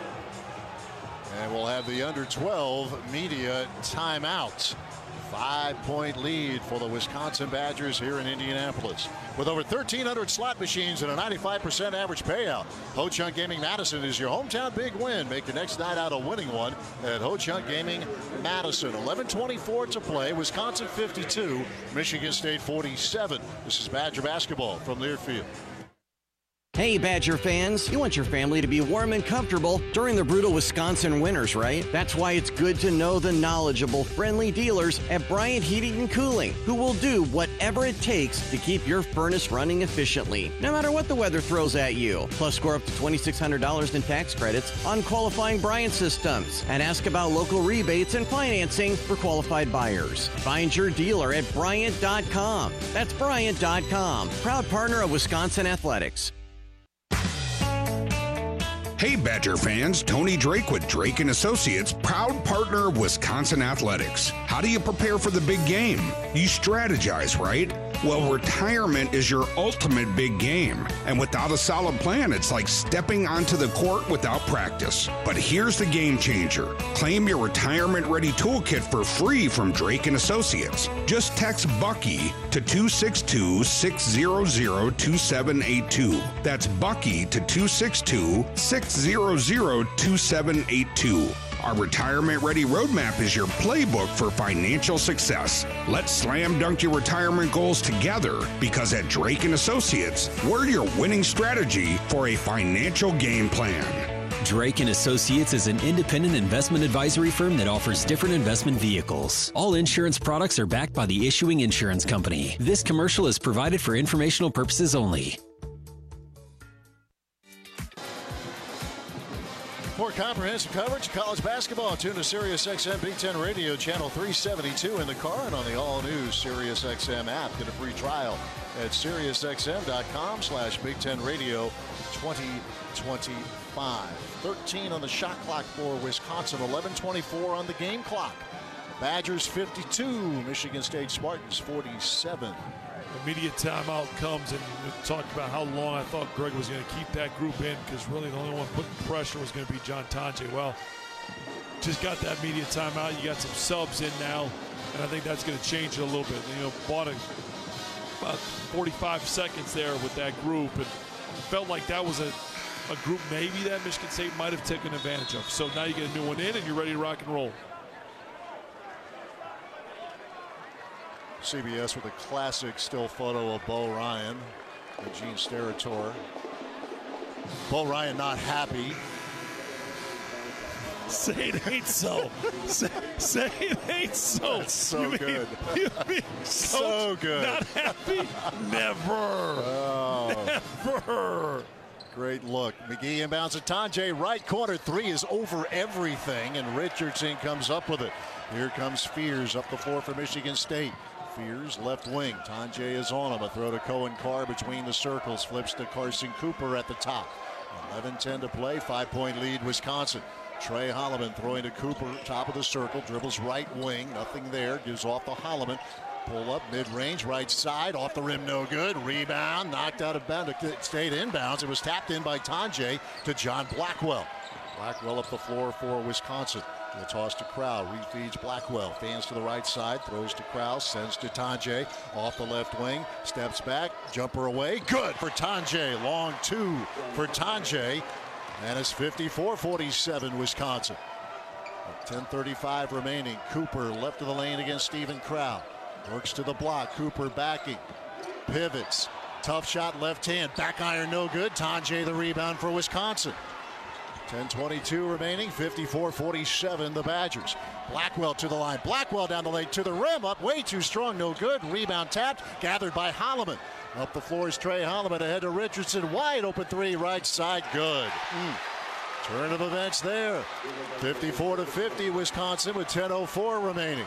And we'll have the under 12 media timeout. 5-point lead for the Wisconsin Badgers here in Indianapolis. With over 1,300 slot machines and a 95% average payout, Ho-Chunk Gaming Madison is your hometown big win. Make your next night out a winning one at Ho-Chunk Gaming Madison. 11:24 to play. Wisconsin 52, Michigan State 47. This is Badger basketball from Learfield. Hey, Badger fans, you want your family to be warm and comfortable during the brutal Wisconsin winters, right? That's why it's good to know the knowledgeable, friendly dealers at Bryant Heating and Cooling, who will do whatever it takes to keep your furnace running efficiently, no matter what the weather throws at you. Plus, score up to $2,600 in tax credits on qualifying Bryant systems, and ask about local rebates and financing for qualified buyers. Find your dealer at Bryant.com. That's Bryant.com, proud partner of Wisconsin Athletics. Hey Badger fans, Tony Drake with Drake & Associates, proud partner of Wisconsin Athletics. How do you prepare for the big game? You strategize, right? Well, retirement is your ultimate big game. And without a solid plan, it's like stepping onto the court without practice. But here's the game changer. Claim your retirement-ready toolkit for free from Drake & Associates. Just text Bucky to 262-600-2782. That's Bucky to 262-600-2782. Our retirement-ready roadmap is your playbook for financial success. Let's slam dunk your retirement goals together, because at Drake & Associates, we're your winning strategy for a financial game plan. Drake & Associates is an independent investment advisory firm that offers different investment vehicles. All insurance products are backed by the issuing insurance company. This commercial is provided for informational purposes only. For comprehensive coverage of college basketball, tune to SiriusXM Big Ten Radio, channel 372 in the car and on the all-new SiriusXM app. Get a free trial at SiriusXM.com/Big Ten Radio 2025. 13 on the shot clock for Wisconsin, 11:24 on the game clock. Badgers 52, Michigan State Spartans 47. Immediate timeout comes, and we talked about how long I thought Greg was going to keep that group in, because really the only one putting pressure was going to be John Tonje. Well, just got that immediate timeout. You got some subs in now, and I think that's going to change it a little bit. You know, bought about 45 seconds there with that group, and felt like that was a group maybe that Michigan State might have taken advantage of. So now you get a new one in, and you're ready to rock and roll. CBS with a classic still photo of Bo Ryan and Gene Steratore. Bo Ryan not happy. Say it ain't so. Say it ain't so. That's so good. You mean so good. Not happy? Never. Oh. Never. Great look. McGee inbounds at Tonje. Right corner three is over everything, and Richardson comes up with it. Here comes Fears up the floor for Michigan State. Fears left wing. Tonje is on him. A throw to Cohen Carr between the circles. Flips to Carson Cooper at the top. 11:10 to play. 5-point lead Wisconsin. Trey Holloman throwing to Cooper. Top of the circle. Dribbles right wing. Nothing there. Gives off to Holloman. Pull up mid-range. Right side. Off the rim. No good. Rebound. Knocked out of bounds. It stayed inbounds. It was tapped in by Tonje to John Blackwell. Blackwell up the floor for Wisconsin. The toss to Crowell, refeeds Blackwell, fans to the right side, throws to Crowell, sends to Tonje, off the left wing, steps back, jumper away, good for Tonje, long two for Tonje, and it's 54-47 Wisconsin. 10:35 remaining, Cooper left of the lane against Stephen Crowell, works to the block, Cooper backing, pivots, tough shot left hand, back iron no good, Tonje the rebound for Wisconsin. 10:22 remaining, 54-47 the Badgers. Blackwell to the line. Blackwell down the lane to the rim. Up way too strong. No good. Rebound tapped. Gathered by Holloman. Up the floor is Trey Holloman ahead to Richardson. Wide open three. Right side. Good. Turn of events there. 54-50 Wisconsin with 10:04 remaining.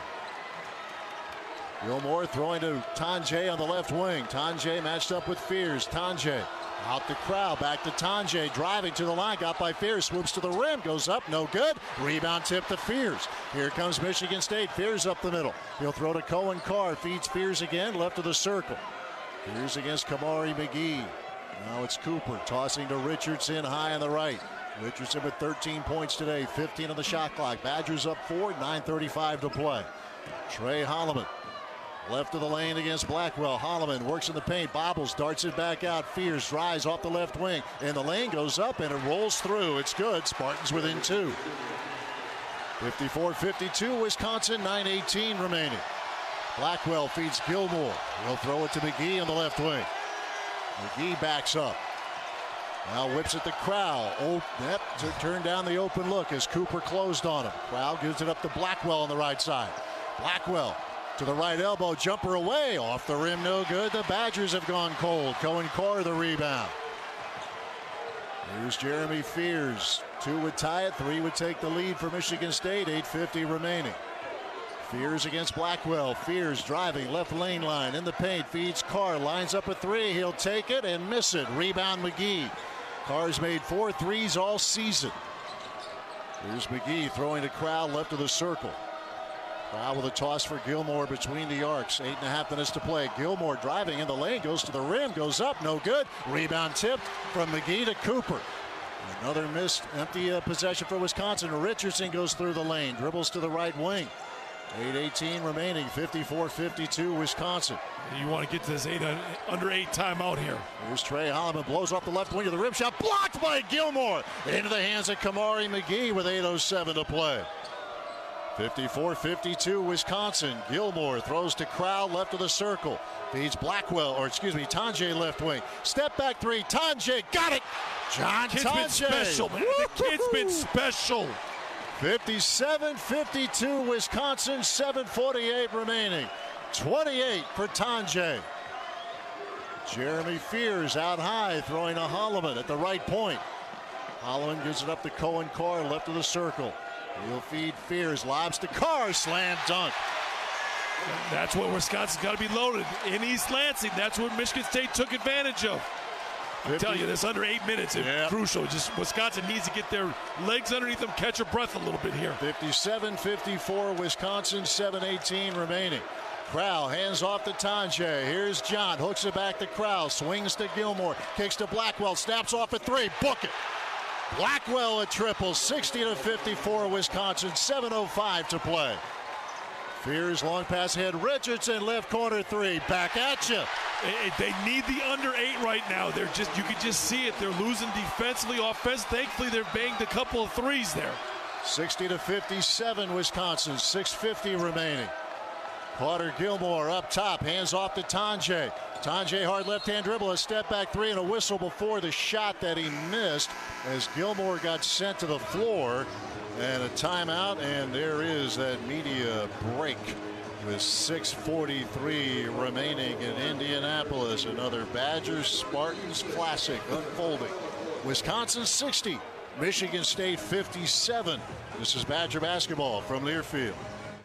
Gilmore throwing to Tonje on the left wing. Tonje matched up with Fears. Tonje out the crowd, back to Tonje, driving to the line, got by Fears, swoops to the rim, goes up, no good. Rebound tip to Fears. Here comes Michigan State. Fears up the middle. He'll throw to Cohen Carr, feeds Fears again, left of the circle. Fears against Kamari McGee. Now it's Cooper tossing to Richardson high on the right. Richardson with 13 points today, 15 on the shot clock. Badgers up 4, 9:35 to play. Trey Holloman. Left of the lane against Blackwell. Holloman works in the paint, bobbles, darts it back out. Fears drives off the left wing, and the lane goes up and it rolls through. It's good. Spartans within 2. 54-52 Wisconsin, 9:18 remaining. Blackwell feeds Gilmore. He'll throw it to McGee on the left wing. McGee backs up. Now whips it to Crowell. Oh, yep, turned down the open look as Cooper closed on him. Crowell gives it up to Blackwell on the right side. Blackwell to the right elbow, jumper away, off the rim, no good. The Badgers have gone cold. Cohen Carr the rebound. Here's Jeremy Fears. 2 would tie it, 3 would take the lead for Michigan State. 8:50 remaining. Fears against Blackwell. Fears driving left lane line in the paint, feeds Carr, lines up a 3. He'll take it and miss it. Rebound McGee. Carr's made 4 threes all season. Here's McGee throwing to Crowell left of the circle. Crowell with a toss for Gilmore between the arcs. 8.5 minutes to play. Gilmore driving in the lane, goes to the rim, goes up, no good. Rebound tipped from McGee to Cooper. Another missed empty possession for Wisconsin. Richardson goes through the lane, dribbles to the right wing. 8:18 remaining, 54-52 Wisconsin. You want to get to this under 8 timeout here. Here's Trey Holloman, blows off the left wing of the rim shot, blocked by Gilmore. Into the hands of Kamari McGee with 8:07 to play. 54-52 Wisconsin. Gilmore throws to Crowell left of the circle. Feeds Tonje left wing. Step back three. Tonje got it. John Kid's Tonje. been special, man. The kid's been special. 57-52 Wisconsin. 7:48 remaining. 28 for Tonje. Jeremy Fears out high, throwing to Holloman at the right point. Holloman gives it up to Cohen Carr left of the circle. He'll feed Fears, lobs to Carr, slam dunk. That's what Wisconsin's got to be loaded. In East Lansing, that's what Michigan State took advantage of. I tell you, this under 8 minutes is crucial. Just Wisconsin needs to get their legs underneath them, catch their breath a little bit here. 57-54 Wisconsin, 7:18 remaining. Crowell hands off to Tonje. Here's John, hooks it back to Crowell, swings to Gilmore, kicks to Blackwell, snaps off a 3, book it. Blackwell a triple, 60-54 Wisconsin, 7:05 to play. Fears long pass ahead, Richardson left corner 3, back at you. They need the under 8 right now. You can just see it. They're losing defensively, offensively. Thankfully, they're banged a couple of threes there. 60-57 Wisconsin, 6:50 remaining. Carter Gilmore up top, hands off to Tonje. Tonje hard left-hand dribble, a step back 3 and a whistle before the shot that he missed as Gilmore got sent to the floor. And a timeout, and there is that media break with 6:43 remaining in Indianapolis. Another Badgers Spartans classic unfolding. Wisconsin 60, Michigan State 57. This is Badger basketball from Learfield.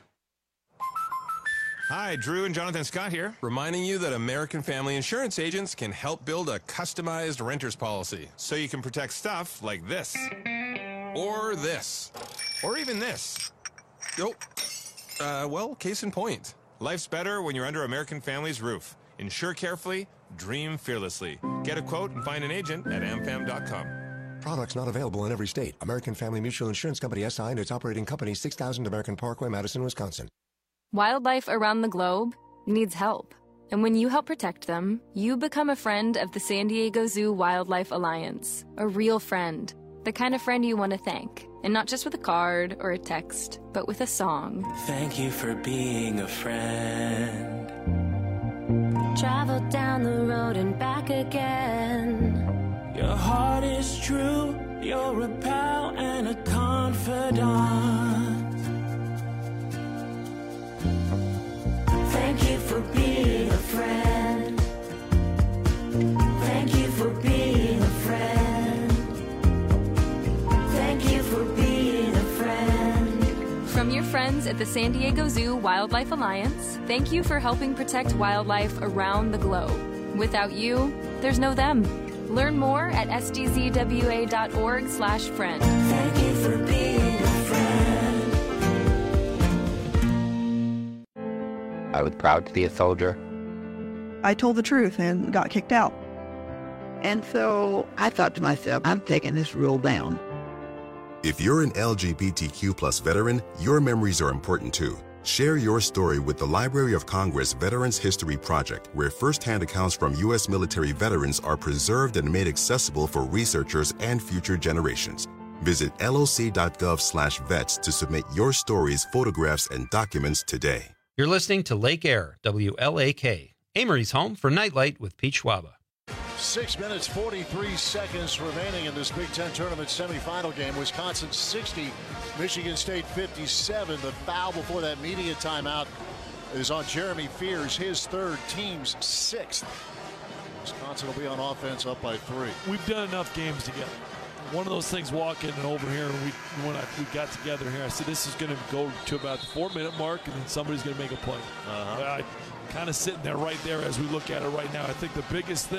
Hi, Drew and Jonathan Scott here, reminding you that American Family Insurance agents can help build a customized renter's policy so you can protect stuff like this, or this, or even this. Well, case in point. Life's better when you're under American Family's roof. Insure carefully, dream fearlessly. Get a quote and find an agent at amfam.com. Products not available in every state. American Family Mutual Insurance Company SI and its operating company, 6000 American Parkway, Madison, Wisconsin. Wildlife around the globe needs help. And when you help protect them, you become a friend of the San Diego Zoo Wildlife Alliance. A real friend. The kind of friend you want to thank. And not just with a card or a text, but with a song. Thank you for being a friend. Travel down the road and back again. Your heart is true. You're a pal and a confidant. Thank you for being a friend. Thank you for being a friend. Thank you for being a friend. From your friends at the San Diego Zoo Wildlife Alliance, thank you for helping protect wildlife around the globe. Without you, there's no them. Learn more at sdzwa.org/friend. Thank you for being a friend. I was proud to be a soldier. I told the truth and got kicked out. And so I thought to myself, I'm taking this rule down. If you're an LGBTQ+ veteran, your memories are important too. Share your story with the Library of Congress Veterans History Project, where firsthand accounts from U.S. military veterans are preserved and made accessible for researchers and future generations. Visit loc.gov/vets to submit your stories, photographs, and documents today. You're listening to Lake Air, WLAK, Amory's home for Nightlight with Pete Schwaba. 6 minutes, 43 seconds remaining in this Big Ten tournament semifinal game. Wisconsin 60, Michigan State 57. The foul before that media timeout is on Jeremy Fears, his third, team's sixth. Wisconsin will be on offense up by 3. We've done enough games together. One of those things walking over here, when we got together here, I said this is going to go to about the 4-minute mark, and then somebody's going to make a play. Kind of sitting there right there as we look at it right now. I think the biggest thing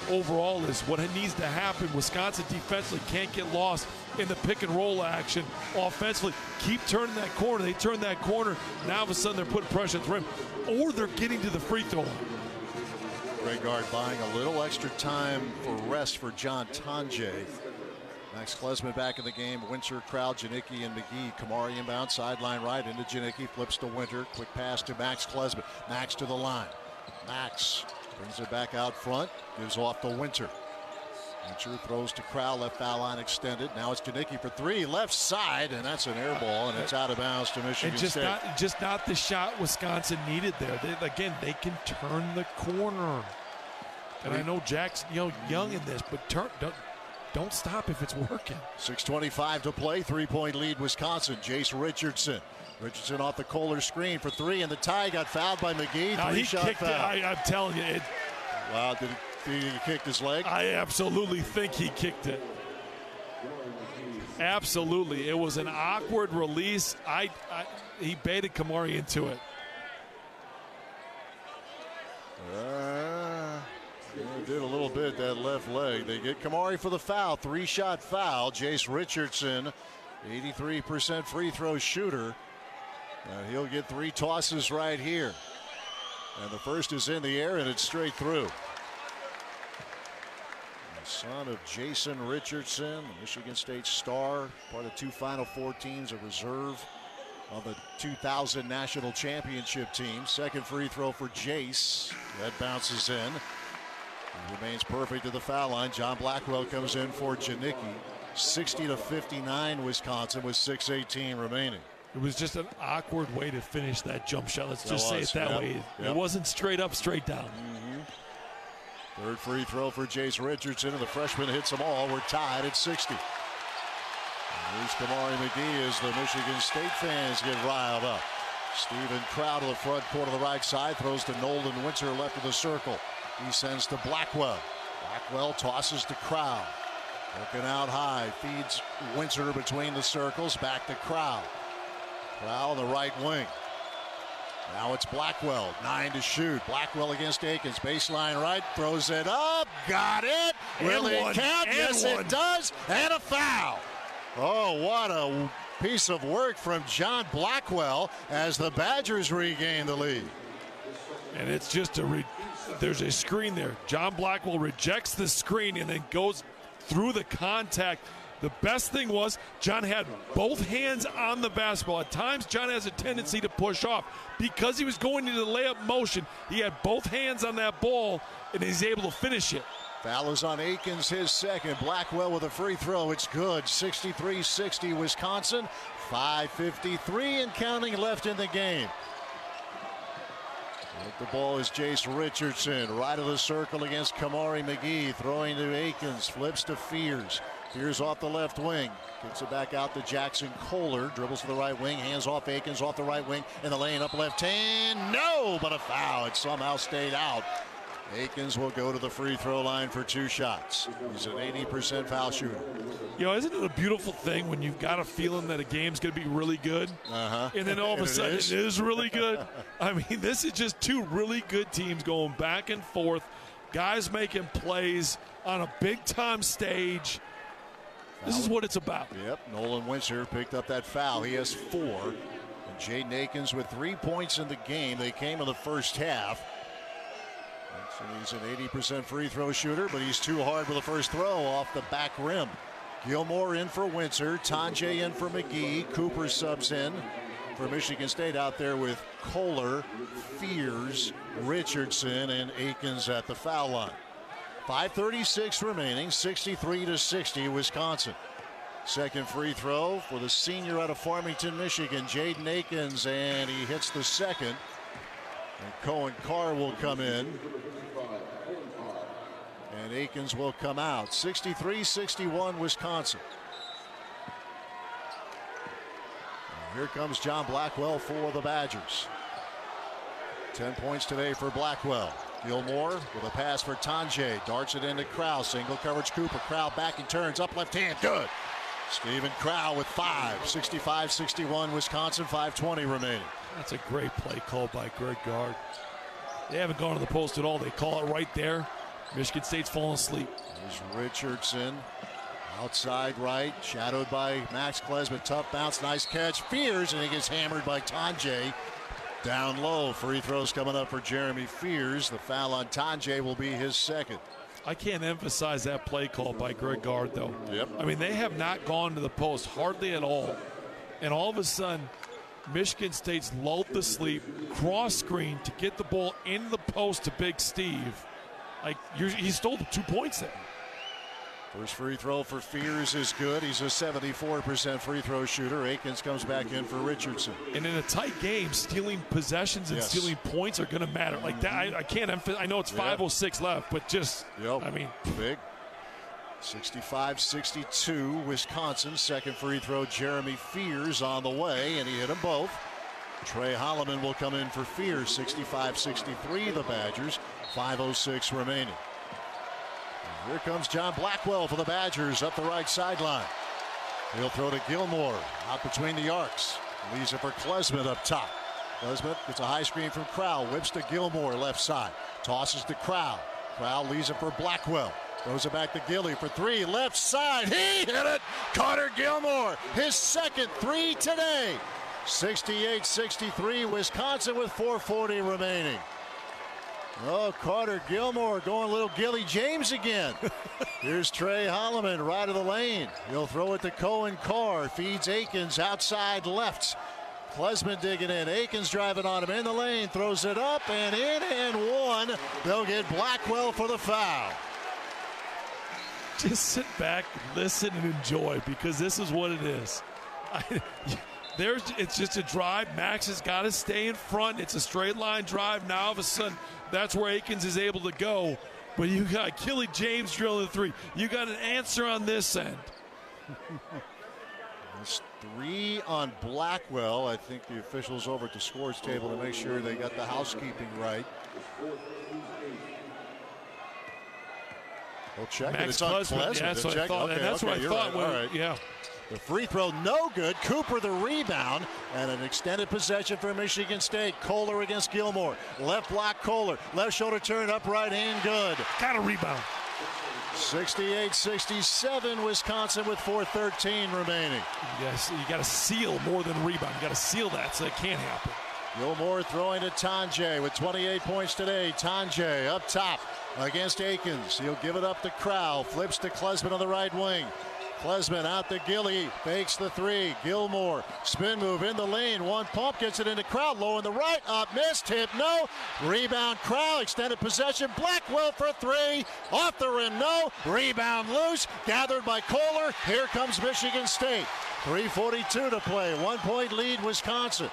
overall is what needs to happen. Wisconsin defensively can't get lost in the pick and roll action. Offensively, keep turning that corner. They turn that corner. Now all of a sudden they're putting pressure at the rim, or they're getting to the free throw line. Greg Gard buying a little extra time for rest for John Tonje. Max Klesman back in the game. Winter, Crowd, Janicki, and McGee. Kamari inbound, sideline right into Janicki. Flips to Winter. Quick pass to Max Klesman. Max to the line. Max brings it back out front. Gives off to Winter. Winter throws to Crowd. Left foul line extended. Now it's Janicki for three. Left side, and that's an air ball, and it's out of bounds to Michigan State. Just not the shot Wisconsin needed there. They can turn the corner. And I know Jack's young in this, but don't stop if it's working. 6:25 to play. 3-point lead Wisconsin. Jace Richardson. Richardson off the Kohler screen for three, and the tie got fouled by McGee. Three-shot foul. I'm telling you. Wow, did he kick his leg? I absolutely think he kicked it. Absolutely. It was an awkward release. He baited Kamari into it. Did a little bit, that left leg. They get Kamari for the foul. Three-shot foul. Jace Richardson, 83% free throw shooter. He'll get three tosses right here. And the first is in the air, and it's straight through. The son of Jason Richardson, the Michigan State star, part of two Final Four teams, a reserve of the 2000 national championship team. Second free throw for Jace. That bounces in. He remains perfect to the foul line. John Blackwell comes in for Janicki. 60-59 Wisconsin with 6:18 remaining. It was just an awkward way to finish that jump shot. Let's just say it that way. It wasn't straight up, straight down. Third free throw for Jace Richardson, and the freshman hits them all. We're tied at 60. And here's Kamari McGee as the Michigan State fans get riled up. Stephen Crowd to the front court of the right side, throws to Nolan Winter left of the circle. He sends to Blackwell. Blackwell tosses to Crowd. Looking out high, feeds Winter between the circles, back to Crowd. Crowd the right wing. Now it's Blackwell, 9 to shoot. Blackwell against Akins, baseline right, throws it up, got it. Will it count? Yes, it does, and a foul. Oh, what a piece of work from John Blackwell as the Badgers regain the lead. And it's just there's a screen there. John Blackwell rejects the screen and then goes through the contact. The best thing was John had both hands on the basketball. At times, John has a tendency to push off. Because he was going into the layup motion, he had both hands on that ball, and he's able to finish it. Foul is on Akins, his second. Blackwell with a free throw. It's good. 63-60 Wisconsin. 5:53 and counting left in the game. The ball is Jace Richardson, right of the circle against Kamari McGee, throwing to Akins, flips to Fears. Fears off the left wing, kicks it back out to Jackson Kohler, dribbles to the right wing, hands off Akins off the right wing, in the lane up left hand, no, but a foul. It somehow stayed out. Akins will go to the free throw line for two shots. He's an 80% foul shooter. Isn't it a beautiful thing when you've got a feeling that a game's going to be really good, and then all of a sudden it is really good? I mean, this is just two really good teams going back and forth, guys making plays on a big-time stage. This is what it's about. Yep, Nolan Winter picked up that foul. He has 4. And Jaden Akins with 3 points in the game. They came in the first half. And he's an 80% free throw shooter, but he's too hard with the first throw off the back rim. Gilmore in for Winter, Tonje in for McGee, Cooper subs in for Michigan State out there with Kohler, Fears, Richardson, and Akins at the foul line. 5:36 remaining, 63-60 Wisconsin. Second free throw for the senior out of Farmington, Michigan, Jaden Akins, and he hits the second. And Cohen Carr will come in. And Akins will come out. 63-61 Wisconsin. And here comes John Blackwell for the Badgers. 10 points today for Blackwell. Gilmore with a pass for Tonje. Darts it into Crowd. Single coverage Cooper. Crowd back and turns. Up left hand. Good. Stephen Crowd with 5. 65-61 Wisconsin. 5:20 remaining. That's a great play call by Greg Gard. They haven't gone to the post at all. They call it right there. Michigan State's falling asleep. There's Richardson. Outside right, shadowed by Max Klesmit. Tough bounce, nice catch. Fears, and he gets hammered by Tonje. Down low, free throws coming up for Jeremy Fears. The foul on Tonje will be his second. I can't emphasize that play call by Greg Gard, though. Yep. I mean, they have not gone to the post hardly at all. And all of a sudden, Michigan State's lulled to sleep, cross screen to get the ball in the post to Big Steve. Like, he stole the 2 points there. First free throw for Fears is good. He's a 74% free throw shooter. Akins comes back in for Richardson. And in a tight game, stealing possessions and stealing points are going to matter. Like that, I can't emphasize. I know it's 5:06 left, but just, I mean. Big. 65-62, Wisconsin. Second free throw, Jeremy Fears on the way, and he hit them both. Trey Holloman will come in for Fears. 65-63, the Badgers. 5:06 remaining. Here comes John Blackwell for the Badgers up the right sideline. He'll throw to Gilmore out between the arcs. Leaves it for Klesmit up top. Klesmit gets a high screen from Crowell. Whips to Gilmore left side. Tosses to Crowell. Crowell leaves it for Blackwell. Throws it back to Gilly for three. Left side. He hit it. Carter Gilmore. His second three today. 68-63. Wisconsin with 4:40 remaining. Oh, Carter Gilmore going a little Gilly James again. Here's Trey Holloman right of the lane. He'll throw it to Cohen Carr. Feeds Akins outside left. Klesmit digging in. Akins driving on him in the lane. Throws it up and in and one. They'll get Blackwell for the foul. Just sit back, listen, and enjoy, because this is what it is. It's just a drive. Max has got to stay in front. It's a straight line drive. Now all of a sudden, that's where Akins is able to go. But you got Gilly James drilling the three. You got an answer on this end. It's three on Blackwell. I think the officials over at the scores table to make sure they got the housekeeping right. We'll check it. It's on Klesmit. Yeah, that's what I thought. Okay, that's what I thought. Right. All right. Yeah. The free throw, no good. Cooper the rebound, and an extended possession for Michigan State. Kohler against Gilmore. Left block, Kohler. Left shoulder turn, up right hand, good. Got a rebound. 68-67, Wisconsin with 4:13 remaining. Yes, you got to seal more than rebound. You got to seal that so it can't happen. Gilmore throwing to Tonje with 28 points today. Tonje up top against Akins. He'll give it up to Crowell. Flips to Klesmit on the right wing. Klesmit out to Gilly, fakes the three. Gilmore, spin move in the lane. One pump, gets it into Crowell. Low in the right, up, missed, tip, no. Rebound, Crowell, extended possession. Blackwell for three. Off the rim, no. Rebound loose, gathered by Kohler. Here comes Michigan State. 3:42 to play. 1 point lead, Wisconsin.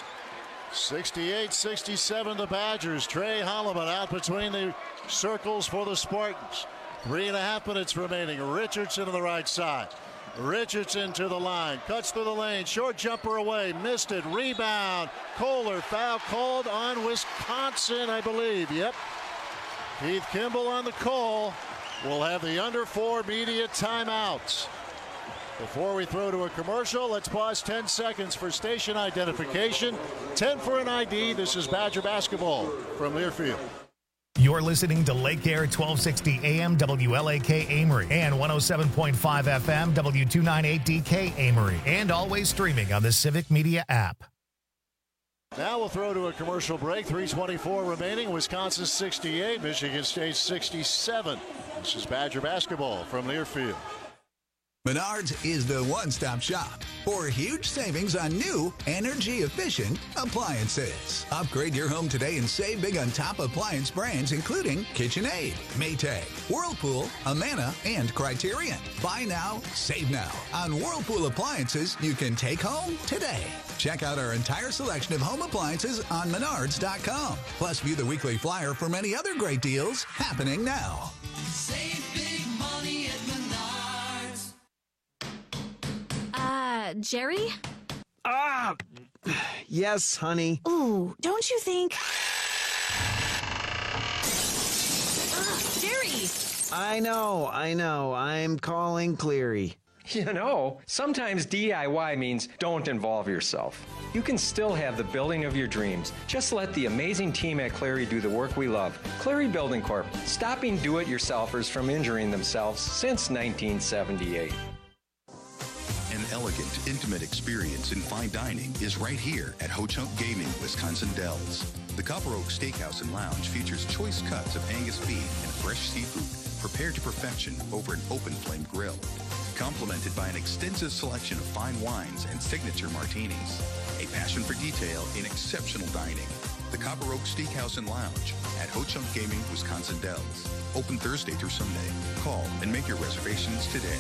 68-67, the Badgers. Trey Holloman out between the circles for the Spartans. 3.5 minutes remaining. Richardson on the right side. Richardson to the line. Cuts through the lane. Short jumper away. Missed it. Rebound. Kohler. Foul called on Wisconsin, I believe. Yep. Keith Kimball on the call. We'll have the under 4 media timeouts. Before we throw to a commercial, let's pause 10 seconds for station identification. 10 for an ID. This is Badger basketball from Learfield. You're listening to Lake Air 1260 AM WLAK Amory and 107.5 FM W298DK Amory, and always streaming on the Civic Media app. Now we'll throw to a commercial break. 3:24 remaining. Wisconsin 68, Michigan State 67. This is Badger basketball from Learfield. Menards is the one-stop shop for huge savings on new, energy-efficient appliances. Upgrade your home today and save big on top appliance brands including KitchenAid, Maytag, Whirlpool, Amana, and Criterion. Buy now, save now on Whirlpool appliances you can take home today. Check out our entire selection of home appliances on Menards.com. Plus, view the weekly flyer for many other great deals happening now. Save big money at Menards. Jerry? Yes, honey. Ooh, don't you think... Jerry! I know. I'm calling Cleary. You know, sometimes DIY means don't involve yourself. You can still have the building of your dreams. Just let the amazing team at Clary do the work we love. Clary Building Corp, stopping do-it-yourselfers from injuring themselves since 1978. An elegant, intimate experience in fine dining is right here at Ho-Chunk Gaming, Wisconsin Dells. The Copper Oak Steakhouse and Lounge features choice cuts of Angus beef and fresh seafood prepared to perfection over an open flame grill, complemented by an extensive selection of fine wines and signature martinis. A passion for detail in exceptional dining. The Copper Oak Steakhouse and Lounge at Ho-Chunk Gaming, Wisconsin Dells. Open Thursday through Sunday. Call and make your reservations today.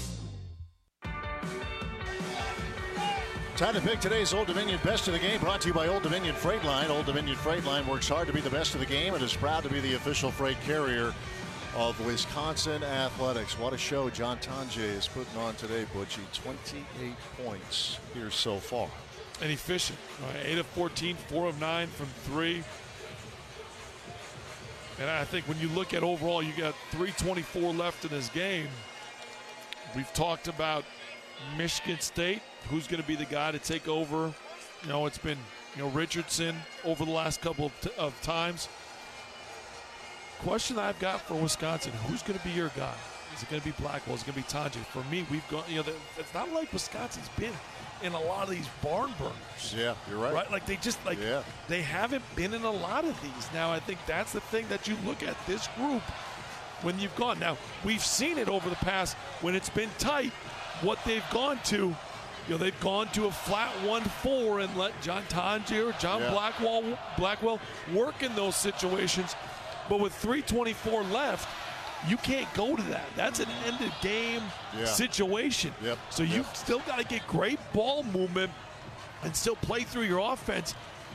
Time to pick today's Old Dominion Best of the Game, brought to you by Old Dominion Freight Line. Old Dominion Freight Line works hard to be the best of the game and is proud to be the official freight carrier of Wisconsin Athletics. What a show John Tonje is putting on today, Butchie. 28 points here so far. And efficient. 8 of 14, 4 of 9 from 3. And I think when you look at overall, you got 3:24 left in this game. We've talked about Michigan State, who's going to be the guy to take over. You know, it's been, Richardson over the last couple of times. Question I've got for Wisconsin, who's going to be your guy? Is it going to be Blackwell? Is it going to be Tonje? For me, we've gone, it's not like Wisconsin's been in a lot of these barn burners. Yeah, you're right. Right? Like they haven't been in a lot of these. Now, I think that's the thing that you look at this group when you've gone. Now, we've seen it over the past when it's been tight, what they've gone to. They've gone to a flat 1-4 and let John Tonje or John Blackwell work in those situations. But with 3:24 left, you can't go to that. That's an ended game situation. So you've still got to get great ball movement and still play through your offense